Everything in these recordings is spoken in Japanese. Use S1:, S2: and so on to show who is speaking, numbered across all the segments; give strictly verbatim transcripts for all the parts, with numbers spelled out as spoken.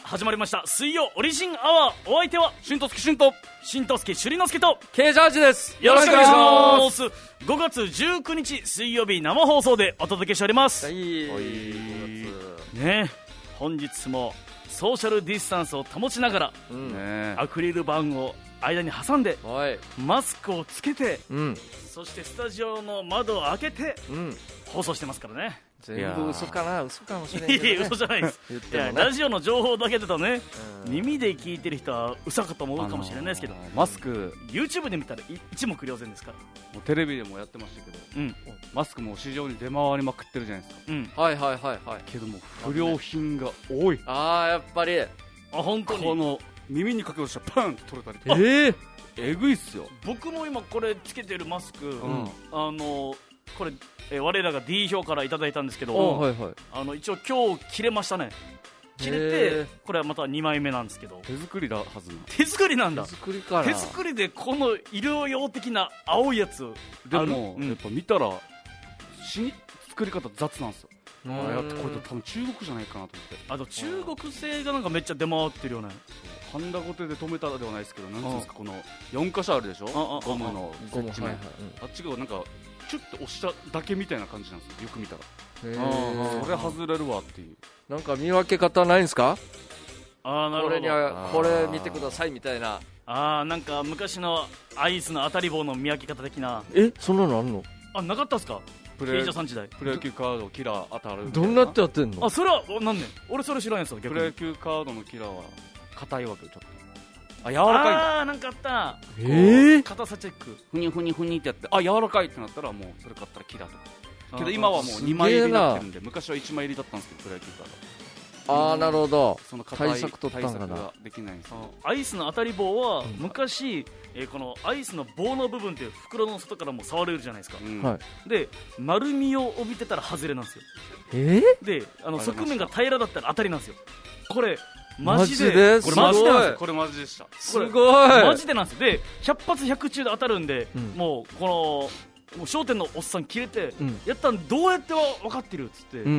S1: 始まりました水曜オリジンアワー。お相手はしんとすけしんとしんとすけしゅりのすけと
S2: K ジャージです。
S1: よろしくお願いします。ごがつじゅうくにち水曜日生放送でお届けしております。
S2: はい、
S1: ね、本日もソーシャルディスタンスを保ちながら、うん、ね、アクリル板を間に挟んでマスクをつけて、うん、そしてスタジオの窓を開けて、うん、放送してますからね。
S2: 全部嘘かな、嘘かもしれないけど、ね、
S1: いや嘘じゃないです、ね、いやラジオの情報だけだとね、うん、耳で聞いてる人は嘘かと思うかもしれないですけど、
S3: マスク
S1: YouTube で見たら一目瞭然ですから。
S3: もうテレビでもやってましたけど、うん、マスクも市場に出回りまくってるじゃないですか、
S2: うん、はいはいはいはい。
S3: けども不良品が多い。
S2: ああやっぱり、あ
S1: 本当に
S3: この耳にかけようとしたらパンと取れたりとか、
S2: えー、
S3: えぐいっすよ。
S1: 僕も今これつけてるマスク、うん、あのこれ、えー、我らが D 票からいただいたんですけど、
S2: はいはい、
S1: あの一応今日切れましたね。切れてこれはまたにまいめなんですけど、
S3: 手作りだはずな。
S1: 手作りなんだ。
S2: 手作りかな。
S1: 手作りでこの医療用的な青いやつ
S3: でも、うん、やっぱ見たらし作り方雑なんですよ。あやってこれ多分中国じゃないかなと思って。
S1: あと中国製がなんかめっちゃ出回ってるよね。
S3: ハンダゴテで止めたらではないですけど、なんていうんですか、このよん箇所あるでしょ、ゴムの
S2: ゴム、はいはい、
S3: あっちがなんかチュッと押しただけみたいな感じなんですよ、よく見たら。
S2: へ
S3: それ外れるわっていう。
S2: なんか見分け方ないんですか？
S1: あなるほど、
S2: これにはこれ見てくださいみたいな。
S1: あなんか昔のアイスの当たり棒の見分け方的な。
S2: えそんなのあんの？
S1: あなかったっすか？
S3: プロ野球カードキラー当たる。
S2: どんなってやってんの？
S1: あそれはなんねん、俺それ知らんやつだ。
S3: プロ野球カードのキラーは硬いわけよ、ちょっと。あ柔らかいんだ。
S1: あーなんかあった。
S2: えー、
S1: 硬さチェック
S3: ふにふにふにってやって、あ柔らかいってなったらもうそれ買ったらキラーとか。けど今はもうにまい入りになってるんで、昔はいちまい入りだったんですけど、プロ野球カード。
S2: ああなるほど。
S3: その
S2: 対策取ったんかな。
S3: 対策ができないんです。
S1: アイスの当たり棒は昔、えー、このアイスの棒の部分って袋の外からも触れるじゃないですか、うん、で丸みを帯びてたら外れなんですよ。
S2: えー、
S1: であの側面が平らだったら当たりなんですよ。これマジ
S2: で
S1: これマジでなんですよ。
S3: これマジでした。
S2: すごい
S1: マジでなんですよ。でひゃく発ひゃく中で当たるんで、うん、もうこのもう商店のおっさん切れて、うん、やったんどうやって分かってるっつって、うんうんうん、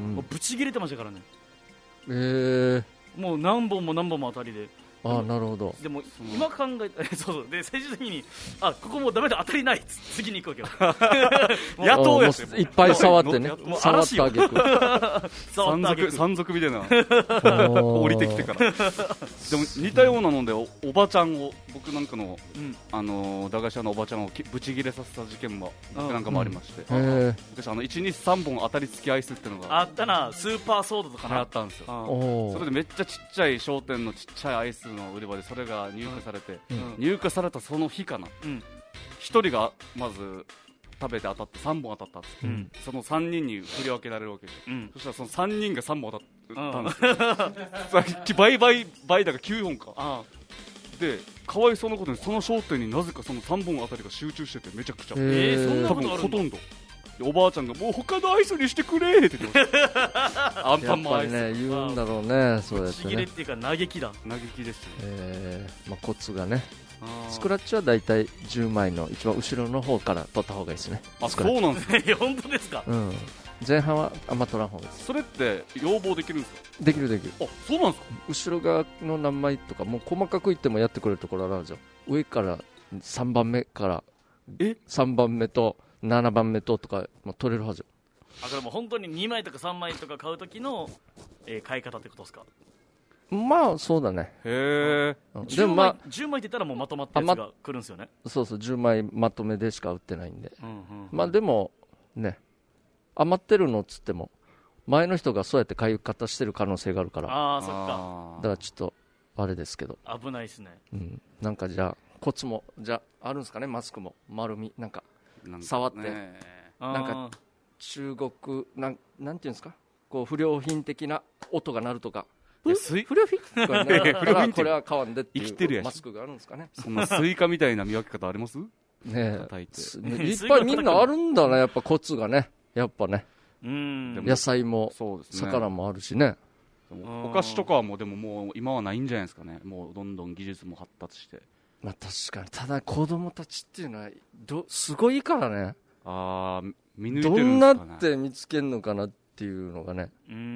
S1: もうブチ切れてましたからね。
S2: えー、
S1: もう何本も何本も当たりで。
S2: あなるほど。
S1: でも今考えたそうそうで最終的にあここもうダメだ当たりないっつ次に行くわけよ。野党やし
S2: いっぱい触ってね触ってあげく
S3: 山賊山賊みたいな降りてきてからでも似たようなので お, おばちゃんを僕なんかの、うん、あの駄菓子屋のおばちゃんをブチギレさせた事件も僕なんかもありまして、うん、昔あのいちにさんぼん当たり付きアイスっていうのが
S1: あったな。スーパーソードとか
S3: なあったんですよ。それでめっちゃちっちゃい商店のちっちゃいアイスの売り場でそれが入荷されて、うん、入荷されたその日かな、うん、ひとりがまず食べて当たってさんぼん当たったっつって、うん、そのさんにんに振り分けられるわけで、うん、そしたらそのさんにんがさんぼん当たったんですよ、うん、倍倍倍だからきゅうほんか。ああでかわいそうなことにその商店になぜかそのさんぼんあたりが集中しててめちゃくちゃ、
S1: えー、そんな
S3: 多分ほとんどおばあちゃんがもう他のアイスにしてくれって言ってましたアンパンマンアイス
S2: やっぱりね言うんだろうね。そうやってね
S1: ちぎれっていうか嘆きだ
S3: 嘆きですね、
S2: えーまあ、コツがねスクラッチはだいたいじゅうまいの一番後ろの方から取った方がいいですね。
S3: あそうなんですか
S1: いや本当ですか、
S2: うん、前半はあんま取らん方がいいです。
S3: それって要望できるんですか？
S2: できるできる。
S3: あそうなんですか。
S2: 後ろ側の何枚とかもう細かくいってもやってくれるところあるんですよ。上からさんばんめから
S3: え
S2: さんばんめとななばんめととかも取れるはず。
S1: あこれもう本当ににまいとかさんまいとか買う時の、えー、買い方ってことですか？
S2: まあそうだね。
S3: へ
S1: え。でもまあじゅうまいって言ったらもうまとまったやつが来るんですよね。
S2: そうそうじゅうまいまとめでしか売ってないんで、うんうん、まあでもね余ってるのっつっても前の人がそうやって買い方してる可能性があるから。
S1: ああそっか。
S2: だからちょっとあれですけど
S1: 危ないですね、
S2: うん、なんかじゃあコツもじゃああるんですかね。マスクも丸みなんか触ってなんか中国なん、なんていうんですかこう不良品的な音が鳴るとか不良品これ, これは買わんでっていうマスクがあるんですかね。
S3: そんなスイカみたいな見分け方ありますね
S2: えいっぱいみんなあるんだねやっぱコツがねやっぱね。
S1: うん
S2: 野菜も魚もあるしね。
S3: お菓子とかはもうでももう今はないんじゃないですかね。もうどんどん技術も発達して。
S2: まあ確かにただ子供たちっていうのはどすごいからね。
S3: あ見抜いてるんですかね。
S2: どんなって見つけるのかなっっていうのがね、
S1: うーん、うん、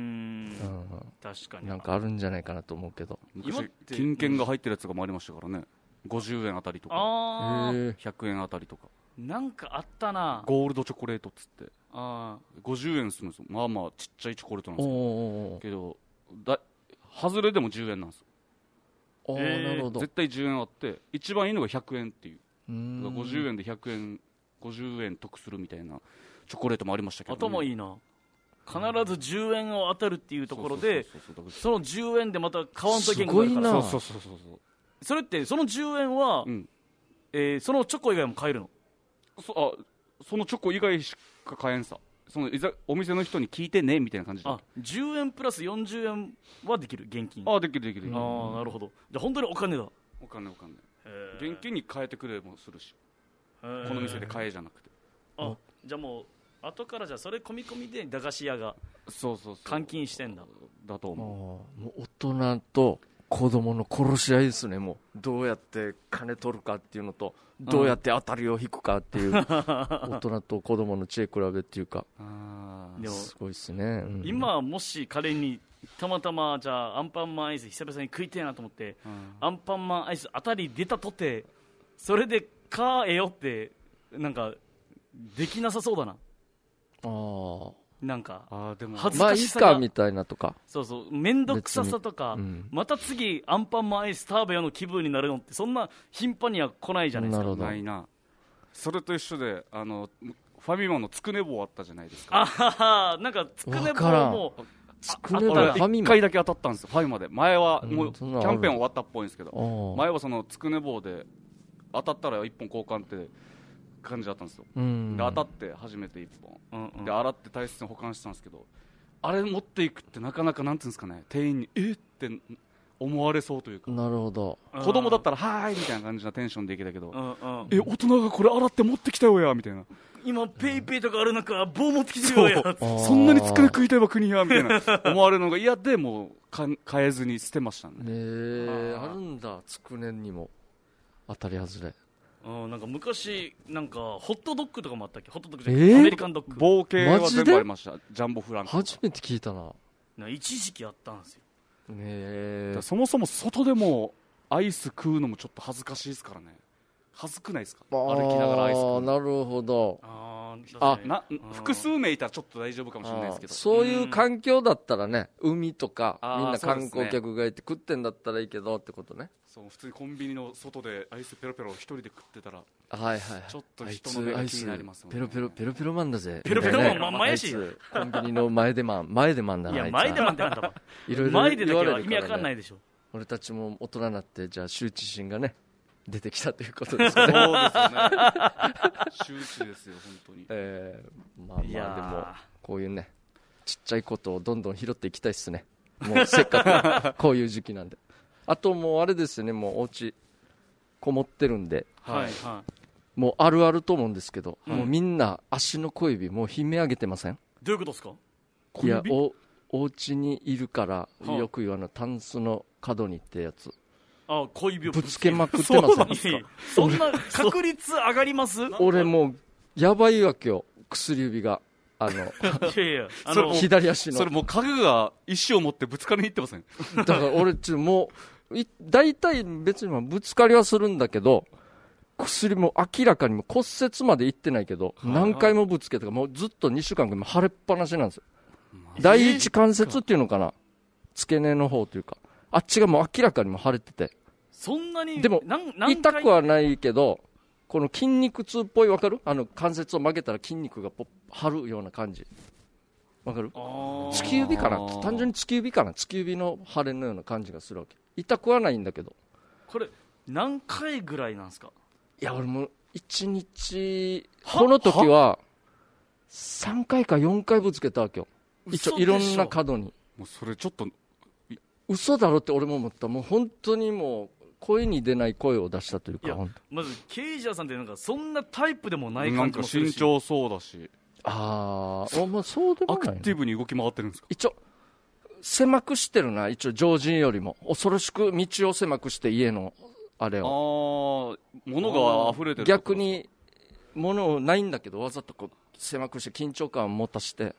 S1: 確かに
S2: なんかあるんじゃないかなと思うけど、
S3: 昔金券が入ってるやつがもありましたからね、ごじゅうえんあたりとか
S1: あ
S3: ひゃくえんあたりとか、
S1: なんかあったな、
S3: ゴールドチョコレートっつって
S1: あ
S3: ごじゅうえんするんですよ。まあまあちっちゃいチョコレートなんですけど、けどだ外れでもじゅうえんなんですよ。
S2: あ、えー、なるほど。
S3: 絶対じゅうえんあって、一番いいのがひゃくえんっていう、
S2: うーん、
S3: ごじゅうえんでひゃくえんごじゅうえん得するみたいなチョコレートもありましたけど、ね、
S1: 頭いいな。必ずじゅうえんを当たるっていうところで、そのじゅうえんでまた買わんといけんから、すごいな。
S3: そうそうそうそう。
S1: それってそのじゅうえんは、うん、えー、そのチョコ以外も買えるの？
S3: そあそのチョコ以外しか買えんさ。そのいざお店の人に聞いてねみたいな感じで。
S1: あ、じゅうえんプラスよんじゅうえんはできる、現金。
S3: あ、できるできる。
S1: ああ、なるほど。じゃあ本当にお金だ。
S3: お金お金。現金に変えてくれもするし、この店で買えじゃなくて。
S1: あ、じゃあもう後からじゃあそれ込み込みで駄菓子屋が
S3: そうそうそう
S1: 換金してんだ。
S3: だと思
S2: う。もう大人と子供の殺し合いですね。もうどうやって金取るかっていうのと、どうやって当たりを引くかっていう、大人と子供の知恵比べっていうか、あ、でもすごいですね、うん、
S1: 今もし彼にたまたまじゃあアンパンマンアイス久々に食いたいなと思って、うん、アンパンマンアイス当たり出たとてそれで買えよってなんかできなさそうだな。
S2: あ、
S1: なんか
S3: あ、でも
S1: 恥ずかしさが、
S2: まあいいかみたいなとか、
S1: そうそう、面倒くささとか、うん、また次アンパンマンアイス食べよの気分になるのってそんな頻繁には来ないじゃないですか。
S3: ないな。それと一緒で、あのファミマのつくね棒あったじゃないですか。
S1: あはは、なんかつくね棒も
S2: つくね棒ファミマ
S3: いっかいだけ当たったんですよ、ファミマで。前はもうキャンペーン終わったっぽいんですけど、前はそのつくね棒で当たったらいっぽん交換って感じだったんですよ。で当たって初めていっぽん、うんうん、で洗って大切に保管してたんですけど、あれ持っていくってなかなかなんていうんですかね、店員にえって思われそうというか。
S2: なるほど。
S3: 子供だったらはーいみたいな感じなテンションでいけたけど、うんうん、え大人がこれ洗って持ってきたよやみたいな、
S1: 今ペイペイとかある中棒持ってきてるよや、
S3: そ, そんなにつくね食いたいば国やみたいな思われるのが嫌でもうか変えずに捨てましたね。
S2: えあるんだ、つくねにも当たり外れ。
S1: あ、なんか昔なんかホットドッグとかもあったっけ。ホットドッグじゃなくて、えー、アメリカンドッグ
S3: 棒系は全部ありました。ジャンボフランク
S2: 初めて聞いたな。
S1: な一時期あったんですよ。
S2: ね、
S3: そもそも外でもアイス食うのもちょっと恥ずかしいですからね。恥ずくないですか、歩きながらアイス食う。
S2: あ、なるほど。
S1: あ
S3: あな複数名いたらちょっと大丈夫かもしれないですけど、
S2: そういう環境だったらね、海とかみんな観光客がいて食ってんだったらいいけどってことね。
S3: そう、普通にコンビニの外でアイスペロペロ一人で食ってたら、
S2: はいはい、
S3: ちょっと人の目が気になりますもんね。
S2: ペロペロペロペロマンだぜ。
S1: ペロペロマンまんまやし、
S2: コンビニの前でマン前でマンだな。
S1: いや前でマンってなんだろいろいろ前でだけは意味わかんないでしょ。
S2: 俺たちも大人になってじゃあ羞恥心がね出てきたということですね。
S3: そうですよね。羞恥ですよ本当に。
S2: えー、まあまあでもこういうねちっちゃいことをどんどん拾っていきたいですね。もうせっかくこういう時期なんで。あともうあれですよね、もうお家こもってるんで、
S1: はいはい、
S2: もうあるあると思うんですけど、はい、もうみんな足の小指もう悲鳴上げてません？
S1: どういうことですか？
S2: いや、おお家にいるから、はあ、よく言わのタンスの角にってやつ、
S1: あ、小指を
S2: ぶつけまくってません？
S1: そんな確率上がります？
S2: 俺もうやばいわけよ、薬指が。あのい
S1: やいや、あ
S2: の左足の
S3: それもう家具が石を持ってぶつかりに行ってません？
S2: だから俺ちょもう大体別にぶつかりはするんだけど、薬も明らかにも骨折までいってないけど、何回もぶつけてもうずっとにしゅうかんぐらい腫れっぱなしなんですよ。第一関節っていうのかな、付け根の方というか、あっちがもう明らかにも腫れてて。
S1: そんなに
S2: でも痛くはないけど、この筋肉痛っぽい、わかる？あの関節を曲げたら筋肉がポッ張るような感じ、わかる？突き指かな、単純に突き指かな、突き指の腫れのような感じがするわけ。痛くはないんだけど。
S1: これ何回ぐらいなんですか？
S2: いや俺もいちにちこの時はさんかいかよんかいぶつけたわけよ、一応いろんな角に。
S3: もうそれちょっと
S2: 嘘だろって俺も思った。もう本当にもう声に出ない声を出したというか。いや
S1: まずケイジャーさんってなんかそんなタイプでもない感じもするし、
S3: なんか身長そうだし、
S2: ああ、まあ、そうでもない、ね、
S3: アクティブに動き回ってるんですか？
S2: 一応狭くしてるな、一応常人よりも恐ろしく道を狭くして家のあれを、
S3: ああ、物が溢れてる。
S2: 逆に物ないんだけどわざとこう狭くして緊張感を持たして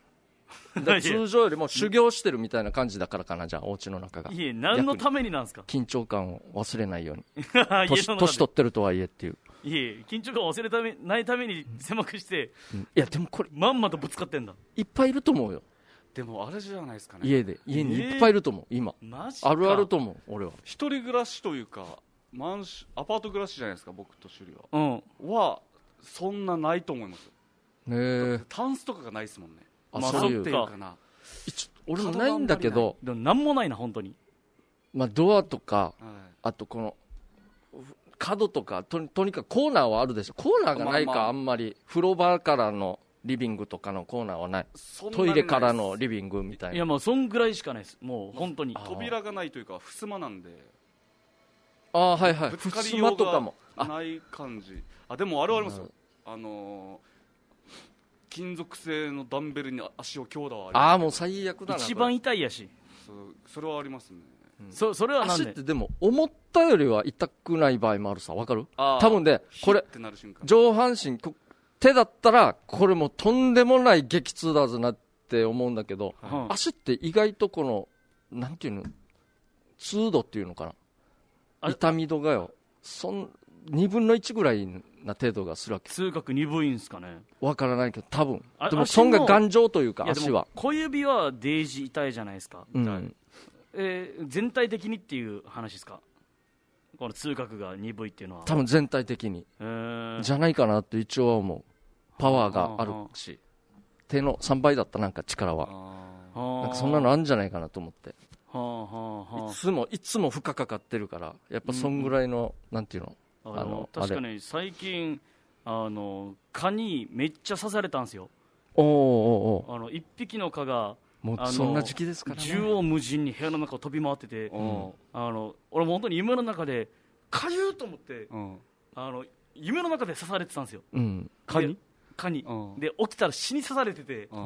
S2: 通常よりも修行してるみたいな感じだからかな、じゃあお家の中が。
S1: いえ、何のためになんですか。
S2: 緊張感を忘れないように年, 年取ってるとはいえっていう。
S1: いえ、緊張感を忘れためないために狭くして、
S2: うん、いやでもこれ
S1: まんまとぶつかってんだ。
S2: いっぱいいると思うよ。
S3: でもあれじゃないですかね、
S2: 家で家にいっぱいいると思う、えー、今
S1: マジか。
S2: あるあると思う。俺は
S3: 一人暮らしというかマンシアパート暮らしじゃないですか、僕と趣里
S1: は、
S3: うん、はそんなないと思いますよ。
S2: ねえ、
S3: タンスとかがないですもんね。
S2: あ、まあ、そういうかな。俺もないんだけど、
S1: でもなんもないな本当に。
S2: まあドアとか、はい、あとこの角とか と, とにかくコーナーはあるでしょ。コーナーがないか、まあまあ、あんまり風呂場からのリビングとかのコーナーはない。トイレからのリビングみたいな。
S1: いや、もうそんぐらいしかないです。もう本当に
S3: 扉がないというか襖なんで。
S2: ああ、はいはい。
S3: ぶつかりようがない感じ。あ、でもあれはありますよ、あのー、金属製のダンベルに足を強打はあります。
S2: ああ、もう最悪だな。
S1: 一番痛いやし。
S3: そ, それはありますね、
S1: うん、そ, それはなんで。
S2: 足ってでも思ったよりは痛くない場合もあるさ。わかる？多分ね、これ上半身手だったらこれもうとんでもない激痛だぞなって思うんだけど、はい、足って意外とこのなんていうの、痛度っていうのかな、痛み度がよ、そんにぶんのいちぐらいな程度がするわけ。
S1: 痛覚鈍いんすかね。
S2: わからないけど多分。でもそんが頑丈というか、足は
S1: 小指はデージ痛いじゃないですか、うん、えー、全体的にっていう話ですか、この痛覚が鈍いっていうのは。
S2: 多分全体的に、えー、じゃないかなって一応は思う。パワーがあるし、手のさんばいだったなんか力は、なんかそんなのあるんじゃないかなと思って。はあはあはあ、いつもいつも負荷かかってるからやっぱそんぐらいの、うん、なんていうの、
S1: あの確かに最近あの蚊にめっちゃ刺されたんですよ。
S2: おーおーおー、
S1: あの一匹の蚊が
S2: もうそんな時期ですからね、
S1: 縦横無尽に部屋の中を飛び回ってて、うん、あの俺も本当に夢の中でかゆーと思って、うん、あの夢の中で刺されてたんですよ、うん、蚊に蚊に、うん、で起きたら死に刺されてて、うん、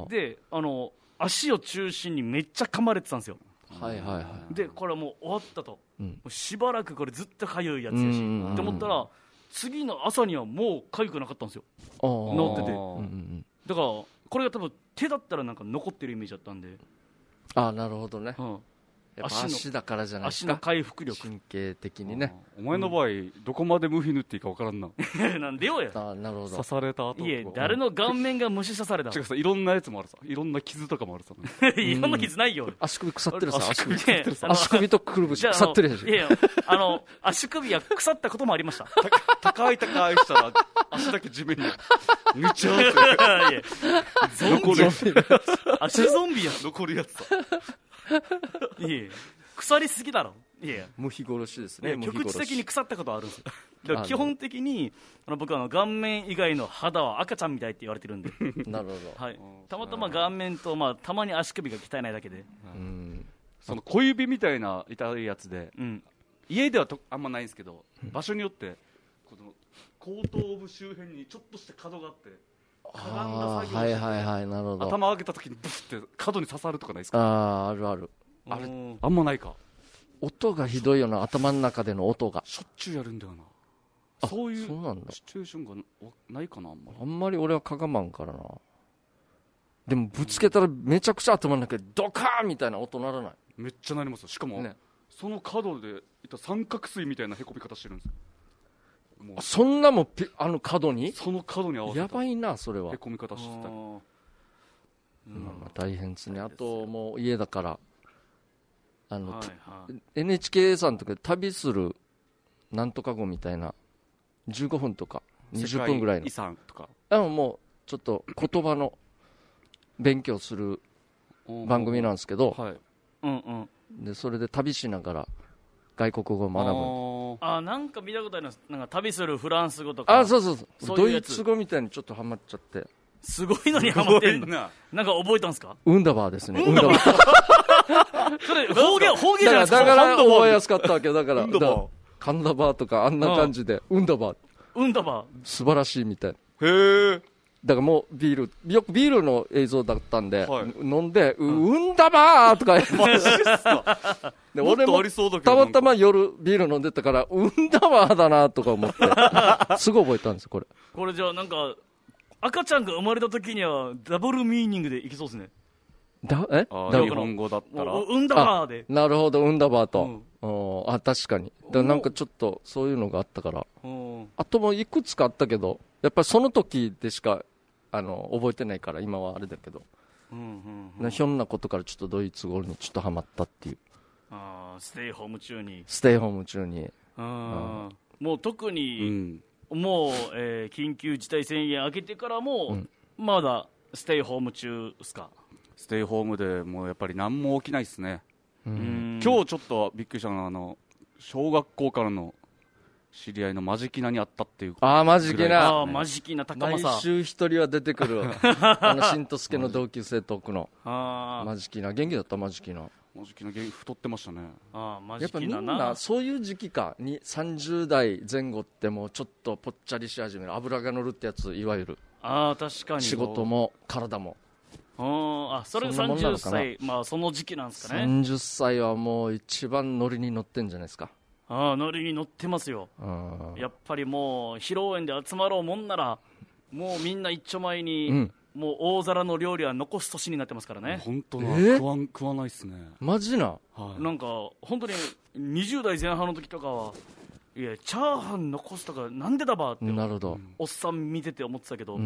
S1: であの足を中心にめっちゃ噛まれてたんですよ。
S2: はいはいはい、
S1: でこれはもう終わったと、うん、もうしばらくこれずっとかゆいやつやしって思ったら次の朝にはもうかゆくなかったんですよ、治ってて、うんうん、だからこれが多分手だったらなんか残ってるイメージだったんで。
S2: ああ、なるほどね、うん、やっぱ足だからじゃないですか。
S1: 足の回復力、
S2: 神経的にね。
S3: お前の場合、うん、どこまで無比塗っていいか分からんな
S1: なんでよや。
S2: あ、なるほど。
S3: 刺された後、
S1: いえ、誰の顔面が虫刺された。
S3: 違うさ、いろんなやつもあるさ、いろんな傷とかもあるさ
S1: いろんな傷ないよ。
S2: 足首腐ってるさ、足首足首とくるぶし腐ってるやし。
S1: いやいや、あの足首は腐ったこともありました
S3: 高い高いしたら足だけ地面にぬちゃうって
S1: 残る足ゾンビや
S3: 残るやつさ
S1: いえ、腐りすぎだろ。いや、
S2: 無比殺しですね。
S1: 局地的に腐ったことあるんですよ。だから基本的にあの僕はあの顔面以外の肌は赤ちゃんみたいって言われてるんで
S2: なるほど、
S1: はい、たまたま顔面と、まあ、たまに足首が汚いだけで、
S3: うん、その小指みたいな痛いやつで、うん、家ではとあんまないんですけど、うん、場所によってこの後頭部周辺にちょっとした角があってかがんだ作業して、はいはいはい、なるほど。頭上げた時にブフって角に刺さるとかないですか。
S2: ああ、あるある。
S3: あれあんまないか。
S2: 音がひどいよな、頭の中での音が
S3: しょっちゅうやるんだよな。そういうシチュエーションがないかな。あんまり
S2: あんまり俺はかがまんからな。でもぶつけたらめちゃくちゃ頭の中でドカーンみたいな音ならない。
S3: めっちゃなりますよ。しかも、ね、その角でいた三角錐みたいなへこみ方してるんですよ。
S2: もうそんなもピあの角に
S3: その角に合わせた
S2: やばいな、それは
S3: へこみ方してたり、うん、
S2: まあ、まあ大変ですね。あともう家だからあの、はいはい、エヌエイチケー さんとかで旅するなんとか語みたいなじゅうごふんとかにじゅっぷんぐらいの
S3: 遺産とか、
S2: あのもうちょっと言葉の勉強する番組なんですけど、はいうんうん、でそれで旅しながら外国語を学
S1: ぶ。ああ、なんか見たことあります。なんか旅するフランス語とか。
S2: あ、そうそうそう、そういうドイツ語みたいにちょっとハマっちゃって。
S1: すごいのにハマってんの。ななんか覚えたんですか。
S2: ウンダバーですね。ウンダバー
S1: それ方言方言じゃないですか。
S2: だから覚えやすかったわけだから。カンダバーとかあんな感じで、ウンダバー、
S1: ウンダバー
S2: 素晴らしいみたいな。
S3: へえ。
S2: だからもうビール、よくビールの映像だったんで、はい、飲んで、うん、ウンダバーとか
S3: マジっすか。
S2: で俺もたまたま夜ビール飲んでたから、ウンダバーだなとか思ってすぐ覚えたんですよ。これ
S1: これじゃあなんか赤ちゃんが生まれた時にはダブルミーニングでいきそうですね。
S2: だえ
S3: あ
S2: だ
S3: 日本語だったら
S1: うんだばーで。
S2: なるほど、うんだばーと、
S1: うん、
S2: あ確かに。だからなんかちょっとそういうのがあったから、
S1: うん、
S2: あともいくつかあったけど、やっぱりその時でしかあの覚えてないから今はあれだけど、
S1: うんうんうん、
S2: ひょんなことからちょっとドイツ語にちょっとハマったっていう。
S1: あステイホーム中に
S2: ステイホーム中に
S1: あ、うん、もう特に、うん、もう、えー、緊急事態宣言明けてからも、うん、まだステイホーム中ですか？
S3: ステイホームでもうやっぱり何も起きないですね、うん、今日ちょっとびっくりしたのはあの小学校からの知り合いのマジキナに会ったっていう。
S2: ああマジキナ、
S1: あマジキナ高政
S2: 毎週一人は出てくるあの新とすけの同級生トークのあマジキナ元気だった。マジキナ
S3: マジキナ太ってましたね。
S1: あマジキナな。
S2: やっぱみんなそういう時期かにさんじゅう代前後ってもうちょっとぽっちゃりし始める、脂が乗るってやつ、いわゆる
S1: あ確かに
S2: 仕事も体も。
S1: ああそれがさんじゅっさい、まあその時期なんですかね。
S2: さんじゅっさいはもう一番ノリに乗ってんじゃないですか。
S1: ああノリに乗ってますよ。やっぱりもう披露宴で集まろうもんならもうみんな一丁前に、うん、もう大皿の料理は残す年になってますからね。
S3: 本当な、えー、食わん食わないっすね。
S2: マジな、
S3: はい、
S1: なんか本当ににじゅう代前半の時とかはいやチャーハン残すとかなんでだばって
S2: なるほど
S1: おっさん見てて思ってたけど、
S2: うん、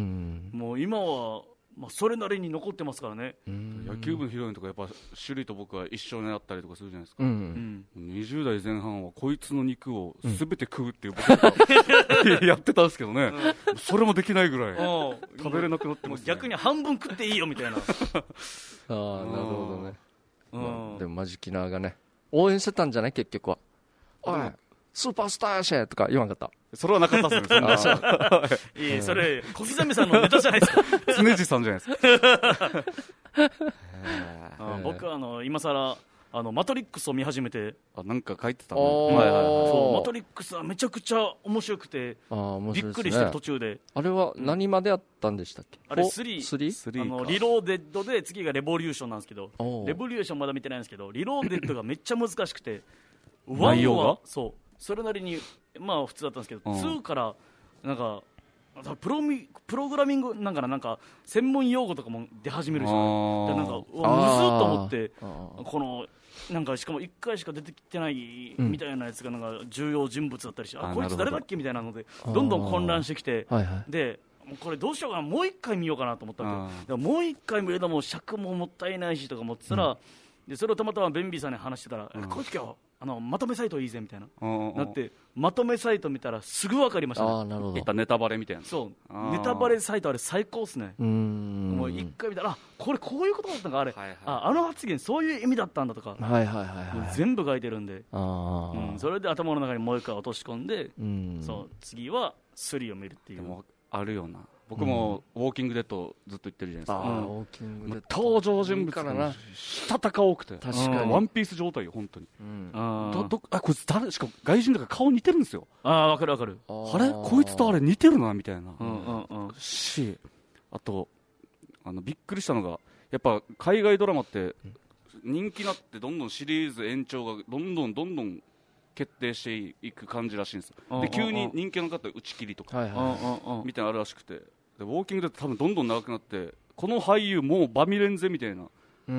S1: もう今はまあ、それなりに残ってますからね。
S3: 野球部の披露宴とかやっぱ種類と僕は一緒になったりとかするじゃないですか、
S2: うん
S3: うん、にじゅう代前半はこいつの肉を全て食うっていう僕が、うん、やってたんですけどね、うん、それもできないぐらい食べれなくなってます、ね、
S1: 逆に半分食っていいよみたいなあ
S2: あなるほどね、うんまあ、でもマジキナーがね応援してたんじゃない結局は。おいスーパースターやしとか言わんかった？
S3: それはなかったですね。そん
S1: ないいそれ小刻みさんのネタじゃないですか。
S3: 常地さんじゃないですか。
S1: あ僕はあの今更あのマトリックスを見始めて、
S3: あなんか書いてたね、
S1: はいはいはい、そうマトリックスはめちゃくちゃ面白くて、あ面白いですね、びっくりしてる途中で。
S2: あれは何まであったんでしたっけ？
S1: あれスリー、
S2: スリー？
S1: あのリローデッドで次がレボリューションなんですけど、レボリューションまだ見てないんですけどリローデッドがめっちゃ難しくて
S3: 内容が
S1: そうそれなりにまあ普通だったんですけど、ツーからなんかプロミプログラミングなんかななんか専門用語とかも出始めるじゃない。なんかうわむずっと思ってこのなんかしかもいっかいしか出てきてないみたいなやつがなんか重要人物だったりして、うん、あこいつ誰だっけみたいなのでどんどん混乱してきて、はいはい、でこれどうしようかなもう一回見ようかなと思ったんで、もう一回見るのも尺ももったいないしとか思ってたら、うん、でそれをたまたまベンビーさんに話してたら、うん、こいつ今日あのまとめサイトいいぜみたいな、うんうん、なってまとめサイト見たらすぐ分かりましたね。
S2: あなるほど。
S3: いったネタバレみたいな。
S1: そうネタバレサイトあれ最高っすね。
S2: うーん
S1: もう一回見たらあこれこういうことだったのかあれ、はいはい、あ, あの発言そういう意味だったんだとか、
S2: はいはいはいはい、
S1: 全部書いてるんで、
S2: あ、
S1: うん、それで頭の中にもう一回落とし込んで、うんそう次はスリーを見るっていう。でも
S3: あるよな。僕もウォーキングデッドずっと言ってるじゃないですか、
S2: うん、ウォーキングデッド
S3: 登場人物がしたたか多くて
S2: 確かに
S3: ワンピース状態よ本当に、うん、あどどあこいつ誰しかも外人だから顔似てるんですよ。
S1: あ分かる分かる。
S3: あれこいつとあれ似てるなみたいな、
S1: うんうんうん、
S3: しあとあのびっくりしたのがやっぱ海外ドラマって人気になってどんどんシリーズ延長がどんどんどんどん決定していく感じらしいんですよ。で急に人気の方打ち切りとか、はいはい、みたいなのあるらしくて、でウォーキングで多分どんどん長くなってこの俳優もうバミレンぜみたいな、うん、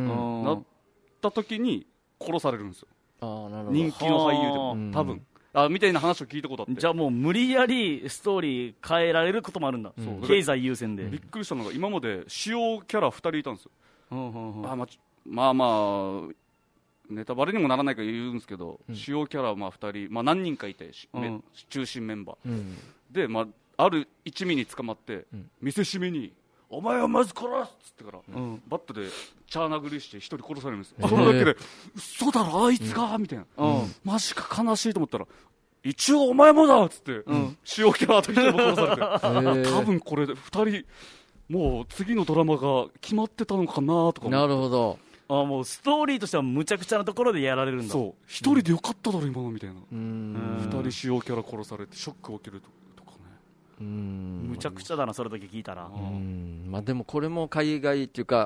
S3: なった時に殺されるんですよ。
S2: あなるほど。
S3: 人気の俳優でも多分あみたいな話を聞いたことあって、
S1: じゃあもう無理やりストーリー変えられることもあるんだ、うん、経済優先で。
S3: びっくりしたのが今まで主要キャラふたりいたんですよ、うんうんうん、あまあ、まあまあネタバレにもならないから言うんですけど、うん、主要キャラはまあふたり、まあ、何人かいて、うん、中心メンバー、うん、で、まあ、ある一味に捕まって、うん、見せしめにお前はまず殺すっつってから、うん、バットでチャー殴りして一人殺されるんですよ、えー、それだけで嘘だろあいつが、うん、みたいな、うん、マジか悲しいと思ったら一応お前もだっつって、うん、主要キャラと一緒に殺されて、えー、多分これでふたりもう次のドラマが決まってたのかなとか。
S2: なるほど。
S1: あもうストーリーとしてはむちゃくちゃなところでやられるんだ。
S3: そう一人でよかっただろ今のみたいな。ふたり主要キャラ殺されてショックを受けるとかね。
S1: うんむちゃくちゃだなそれだけ聞いたら。
S2: うんまあでもこれも海外っていうか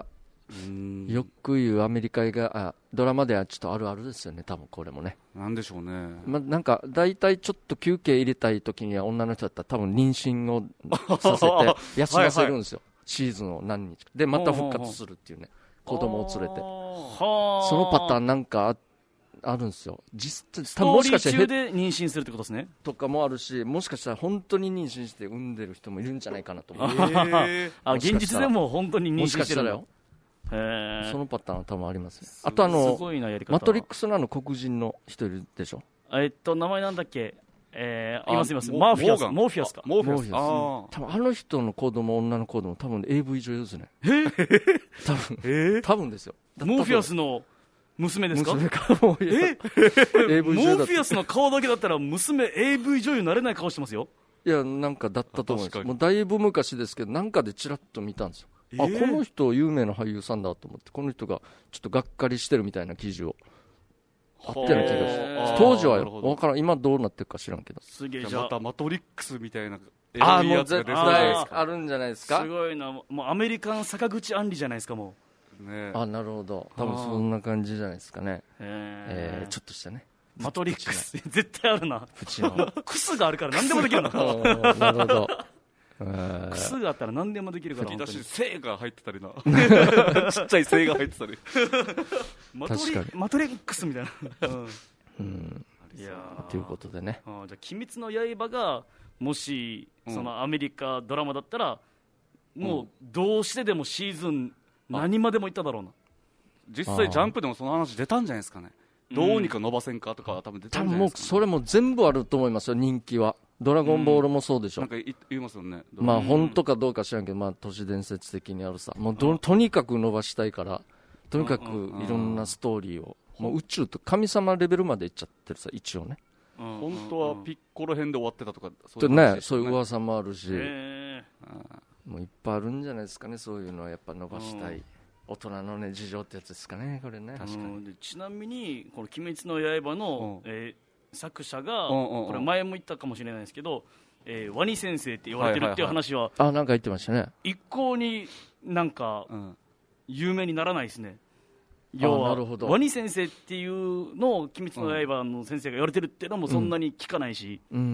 S2: よく言うアメリカ映画、あドラマではちょっとあるあるですよね、多分これもね。
S3: なんでしょうね、
S2: ま、なんか大体ちょっと休憩入れたい時には女の人だったら多分妊娠をさせて休ませるんですよはい、はい、シーズンを何日かでまた復活するっていうね、子供を連れて、そのパターンなんかあるんですよ。実
S1: ストーリー中で妊娠するってことですね
S2: とかもあるし、もしかしたら本当に妊娠して産んでる人もいるんじゃないかなと思う。
S1: あ現実でも本当に妊娠してるの。
S2: へそのパターンは多分ありますね。あとあのマトリックスのあの黒人の人いるでしょ。
S1: えっと名前なんだっけ、えー、いますいます。マーフィアス、モーフィアスか。
S2: モーフィアス。多分あの人の子供、女の子供多分 エーブイ 女優ですね。
S1: えー、
S2: 多分、えー、多分ですよ。
S1: モーフィアスの娘ですか。
S2: 娘かもう
S1: えエーブイ モーフィアスの顔だけだったら娘 エーブイ 女優になれない顔してますよ。
S2: いやなんかだったと思うんです。もうだいぶ昔ですけどなんかでチラッと見たんですよ。えー、あこの人有名な俳優さんだと思って、この人がちょっとがっかりしてるみたいな記事をあったような気がする。当時はよ分からん、今どうなってるか知らんけど。
S1: すげえ。
S3: じゃあまたマトリックスみたいな
S2: あもう絶対あるんじゃないですか。
S1: すごいな、もうアメリカン坂口杏里じゃないですかも
S2: う、ね、あなるほど、多分そんな感じじゃないですかね。えー、ちょっとしたね
S1: マトリックス絶対あるな。
S2: プチの
S1: クスがあるから何でもできるな。
S2: なるほど。
S1: クスがあったら何でもできるから。
S3: 吹き出し精が入ってたりな。ちっちゃい精が入ってたり。
S1: マトリマトリックスみたいな。
S2: うんうん、いやということでね。
S1: あじゃあ鬼滅の刃がもしそのアメリカドラマだったら、うん、もうどうしてでもシーズン何までもいっただろうな。
S3: 実際ジャンプでもその話出たんじゃないですかね。どうにか伸ばせんかとかは多分出たんじゃないですか、ね、
S2: 多分もうそれも全部あると思いますよ、人気は。ドラゴンボールもそうでしょ、
S3: うん、なんか言いますよね。
S2: まあ本当かどうか知らんけど、まあ都市伝説的にあるさ、もうどとにかく伸ばしたいから、とにかくいろんなストーリーを、もう宇宙と神様レベルまでいっちゃってるさ、一応ね。
S3: 本当はピッコロ編で終わってたとか、
S2: そういうね、そういう噂もあるし、もういっぱいあるんじゃないですかね、そういうのはやっぱ伸ばしたい。大人のね事情ってやつですかね、これね。
S1: 確かに。ちなみにこの鬼滅の刃の、えー、作者がこれ前も言ったかもしれないですけど、えー、ワニ先生って言われてるっていう話は、
S2: あなんか言ってましたね。
S1: 一向になんか有名にならないですね。要はワニ先生っていうのを鬼滅の刃の先生が言われてるっていうのもそんなに聞かないし、うん、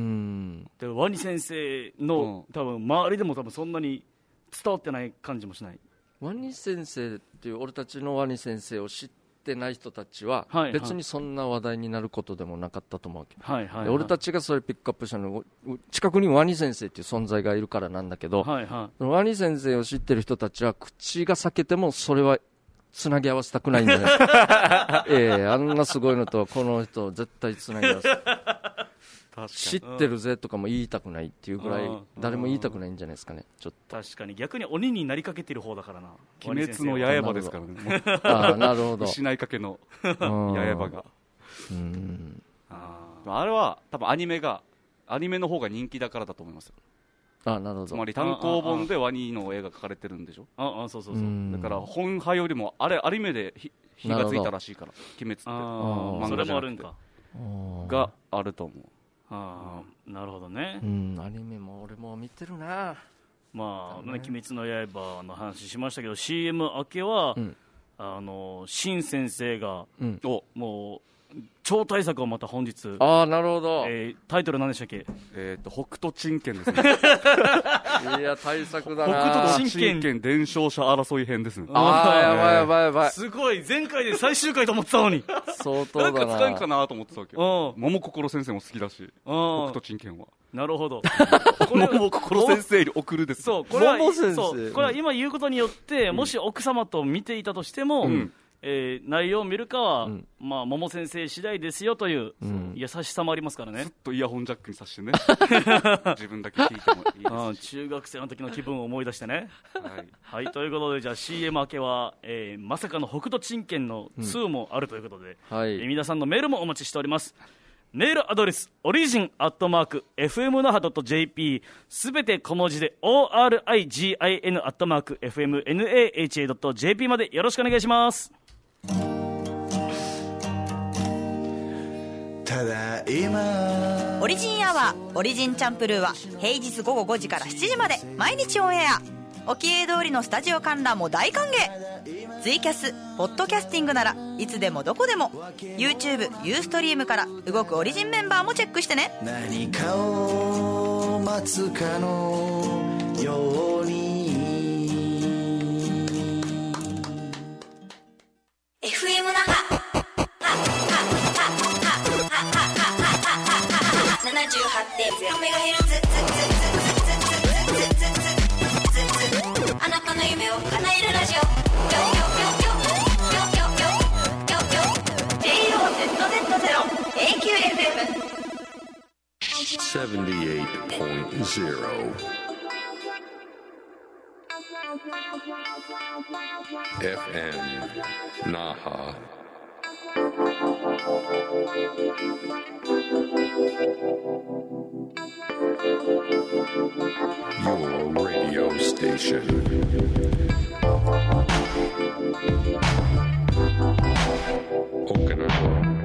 S1: でワニ先生の多分周りでも多分そんなに伝わってない感じもしない。
S2: ワニ先生っていう俺たちのワニ先生を知ってない人たちは別にそんな話題になることでもなかったと思うけど、はいはいはい、俺たちがそれピックアップしたの近くにワニ先生っていう存在がいるからなんだけど、はいはい、ワニ先生を知ってる人たちは口が裂けてもそれはつなぎ合わせたくないんじゃないええあんなすごいのとこの人絶対つなぎ合わせ知ってるぜとかも言いたくないっていうぐらい誰も言いたくないんじゃないですかね。ちょっと
S1: 確かに逆に鬼になりかけてる方だからな。
S3: 鬼滅の刃ですからね。
S2: あなるほど。
S3: 失いかけの刃がうんああれは多分アニメがアニメの方が人気だからだと思いますよ。
S2: あなるほど。
S3: つまり単行本でワニの絵が描かれてるんでしょ。
S1: ああそうそうそう。
S3: だから本派よりもあれアニメで火がついたらしいから鬼滅って
S1: それもあるんか
S3: があると思う。
S1: ああなるほどね。
S2: うんアニメも俺も見てるな。
S1: まあ、ね、鬼滅の刃の話しましたけど シーエム 明けは、うん、あの新先生が、うん、もう超大作をまた本日。
S2: ああなるほど、
S1: えー、タイトル何でしたっけ。
S3: えー、と北斗神拳ですね。
S2: いや大作だな。
S3: 北斗神拳伝承者争い編ですね。
S2: ああやばいやばいやばい。
S1: すごい前回で最終回と思ってたのに
S2: 相当だな。
S3: なんか使えんかなと思ってたわけよ。桃心先生も好きだし北斗神拳は。
S1: なるほど。
S3: これ桃心先生に送るです。
S1: そうこれはそうこれは今言うことによって、うん、もし奥様と見ていたとしても、うんえー、内容を見るかは、うんまあ、桃先生次第ですよという、うん、優しさもありますからね。
S3: ずっとイヤホンジャックにさしてね自分だけ聞いてもいいですあ
S1: 中学生の時の気分を思い出してねはい、はい、ということでじゃあ シーエム 明けは、えー、まさかの北斗神拳のツーもあるということで、うんはいえー、皆さんのメールもお待ちしております。メールアドレスオリジンアットマーク エフエム 那覇 .jp すべて小文字で オーアールアイジン アットマーク エフエム ナハ .jp までよろしくお願いします。
S4: ただいまオリジンアワーオリジンチャンプルーは平日午後ごじからしちじまで毎日オンエア。
S5: 沖永通りのスタジオ観覧も大歓迎。ツイキャス、ポッドキャスティングならいつでもどこでも YouTube、ユーストリームから動くオリジンメンバーもチェックしてね。
S4: 何かを待つかのように
S6: エフエム 那覇 ななじゅうはちてんゼロ メガヘルツ、あなたの夢を叶えるラジオ ジェイオーゼットゼットゼロ エーキューエフエム
S7: セブンティエイトポイントゼロ エフエム 那覇Your radio station. Okinawa.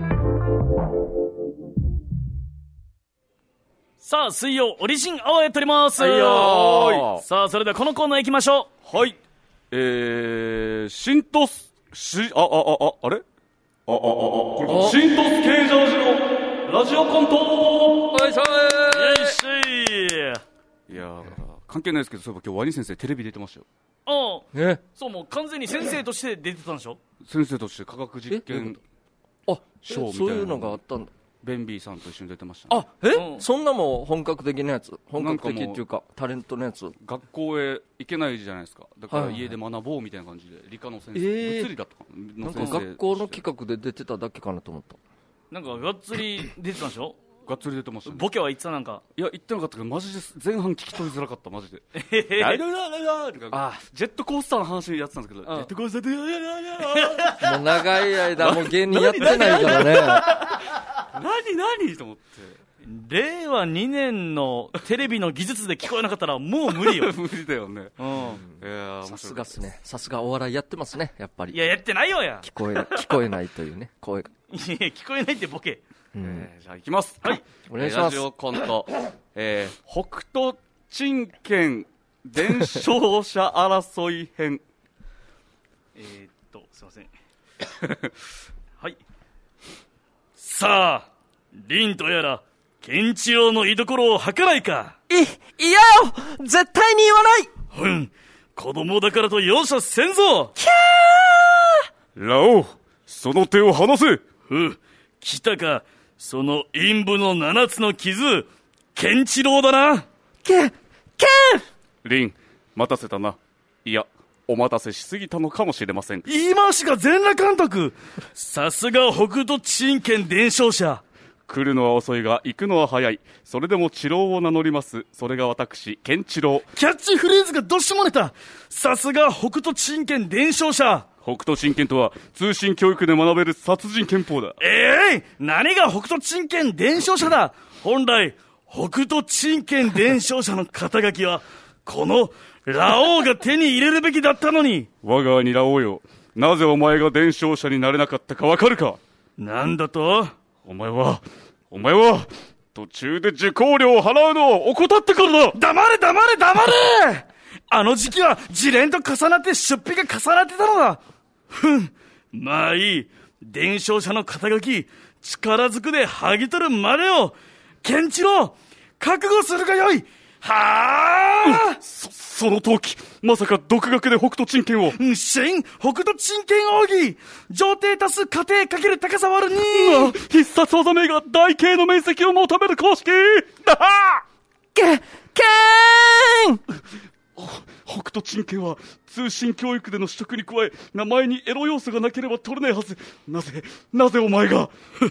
S1: さあ水曜オリジンアワーやっております。
S3: はいよー。
S1: さあそれではこのコーナー行きましょ
S3: う。はい。えー、新トスしあああああれああああこれ新トス系ジャージのラジオコント。
S2: よいしょー。
S1: よいし
S3: いやー関係ないですけど、そういえば今日ワニ先生テレビ出てましたよ。
S1: ああ、
S2: ね、
S1: そう、もう完全に先生として出てたんでしょ。
S3: 先生として科学実験
S2: あ
S3: ショーみたいな。
S2: そういうのがあったんだ。
S3: ベンビーさんと一緒に出てました、
S2: ね、あえ、
S1: うん、
S2: そんなもん本格的なやつ、本格的っていうかタレントのやつ。
S3: 学校へ行けないじゃないですか。だから家で学ぼうみたいな感じで、理科の先生、えー、物理だったか
S2: な、なんか学校の企画で出てただけかなと思った。
S1: なんかがっつり出てたんでしょ。
S3: がっつり出てました、ね、
S1: ボケは言ってた。なんか
S3: いや言ってなかったけどマジで前半聞き取りづらかった。マジであジェットコースターの話やってたんですけど、ジェットコースターで
S2: もう長い間もう芸人やってないからね
S3: 何何と思って、
S1: れいわにねんのテレビの技術で聞こえなかったらもう無理よ
S3: 無理だよね。
S1: うん、
S2: いやさすがっすね。さすがお笑いやってますね、やっぱり。
S1: いややってないよや。
S2: 聞こえ聞こえないというね声が。
S1: いや聞こえないってボケ。
S2: うん、
S3: えー、じゃあ行きます。
S1: はい、
S2: お願いします。
S3: ラジオコント、えー、北斗鎮県伝承者争い編。
S1: えーっとすいませんはい。さあ凛とやら健一郎の居所を吐かないか。
S2: い、いやよ、絶対に言わない。
S1: うん、子供だからと容赦せんぞ。
S2: キャ
S3: ー。ラオ、その手を離せ。
S1: う、来たか、その陰部の七つの傷、健一郎だな。
S2: け、け
S3: 凛、待たせたな。いや、お待たせしすぎたのかもしれません。
S1: 言い回しが全裸監督。さすが北斗鎮県伝承者。
S3: 来るのは遅いが行くのは早い。それでも治郎を名乗ります。それが私、健一郎。
S1: キャッチフレーズがどしもネタ。さすが北斗鎮県伝承者。
S3: 北斗鎮県とは通信教育で学べる殺人憲法だ。
S1: ええー、何が北斗鎮県伝承者だ。本来北斗鎮県伝承者の肩書きはこのラオウが手に入れるべきだったのに。
S3: 我が兄ラオウよ、なぜお前が伝承者になれなかったかわかるか。
S1: なんだと。
S3: お前はお前は途中で受講料を払うのを怠ったからだ。
S1: 黙れ黙れ黙れあの時期は自連と重なって出費が重なってたのだ。ふん、まあいい。伝承者の肩書き力ずくで剥ぎ取るまでを健一郎覚悟するがよい。はあ、
S3: そ、その時まさか独学で北斗鎮県を。
S1: 新北斗鎮県奥義上帝足す過程かける高さ割るに、
S3: うん、必殺技名が台形の面積を求める公式だは
S2: け、けーん
S3: 北斗鎮県は通信教育での取得に加え名前にエロ要素がなければ取れないはず。なぜなぜお前が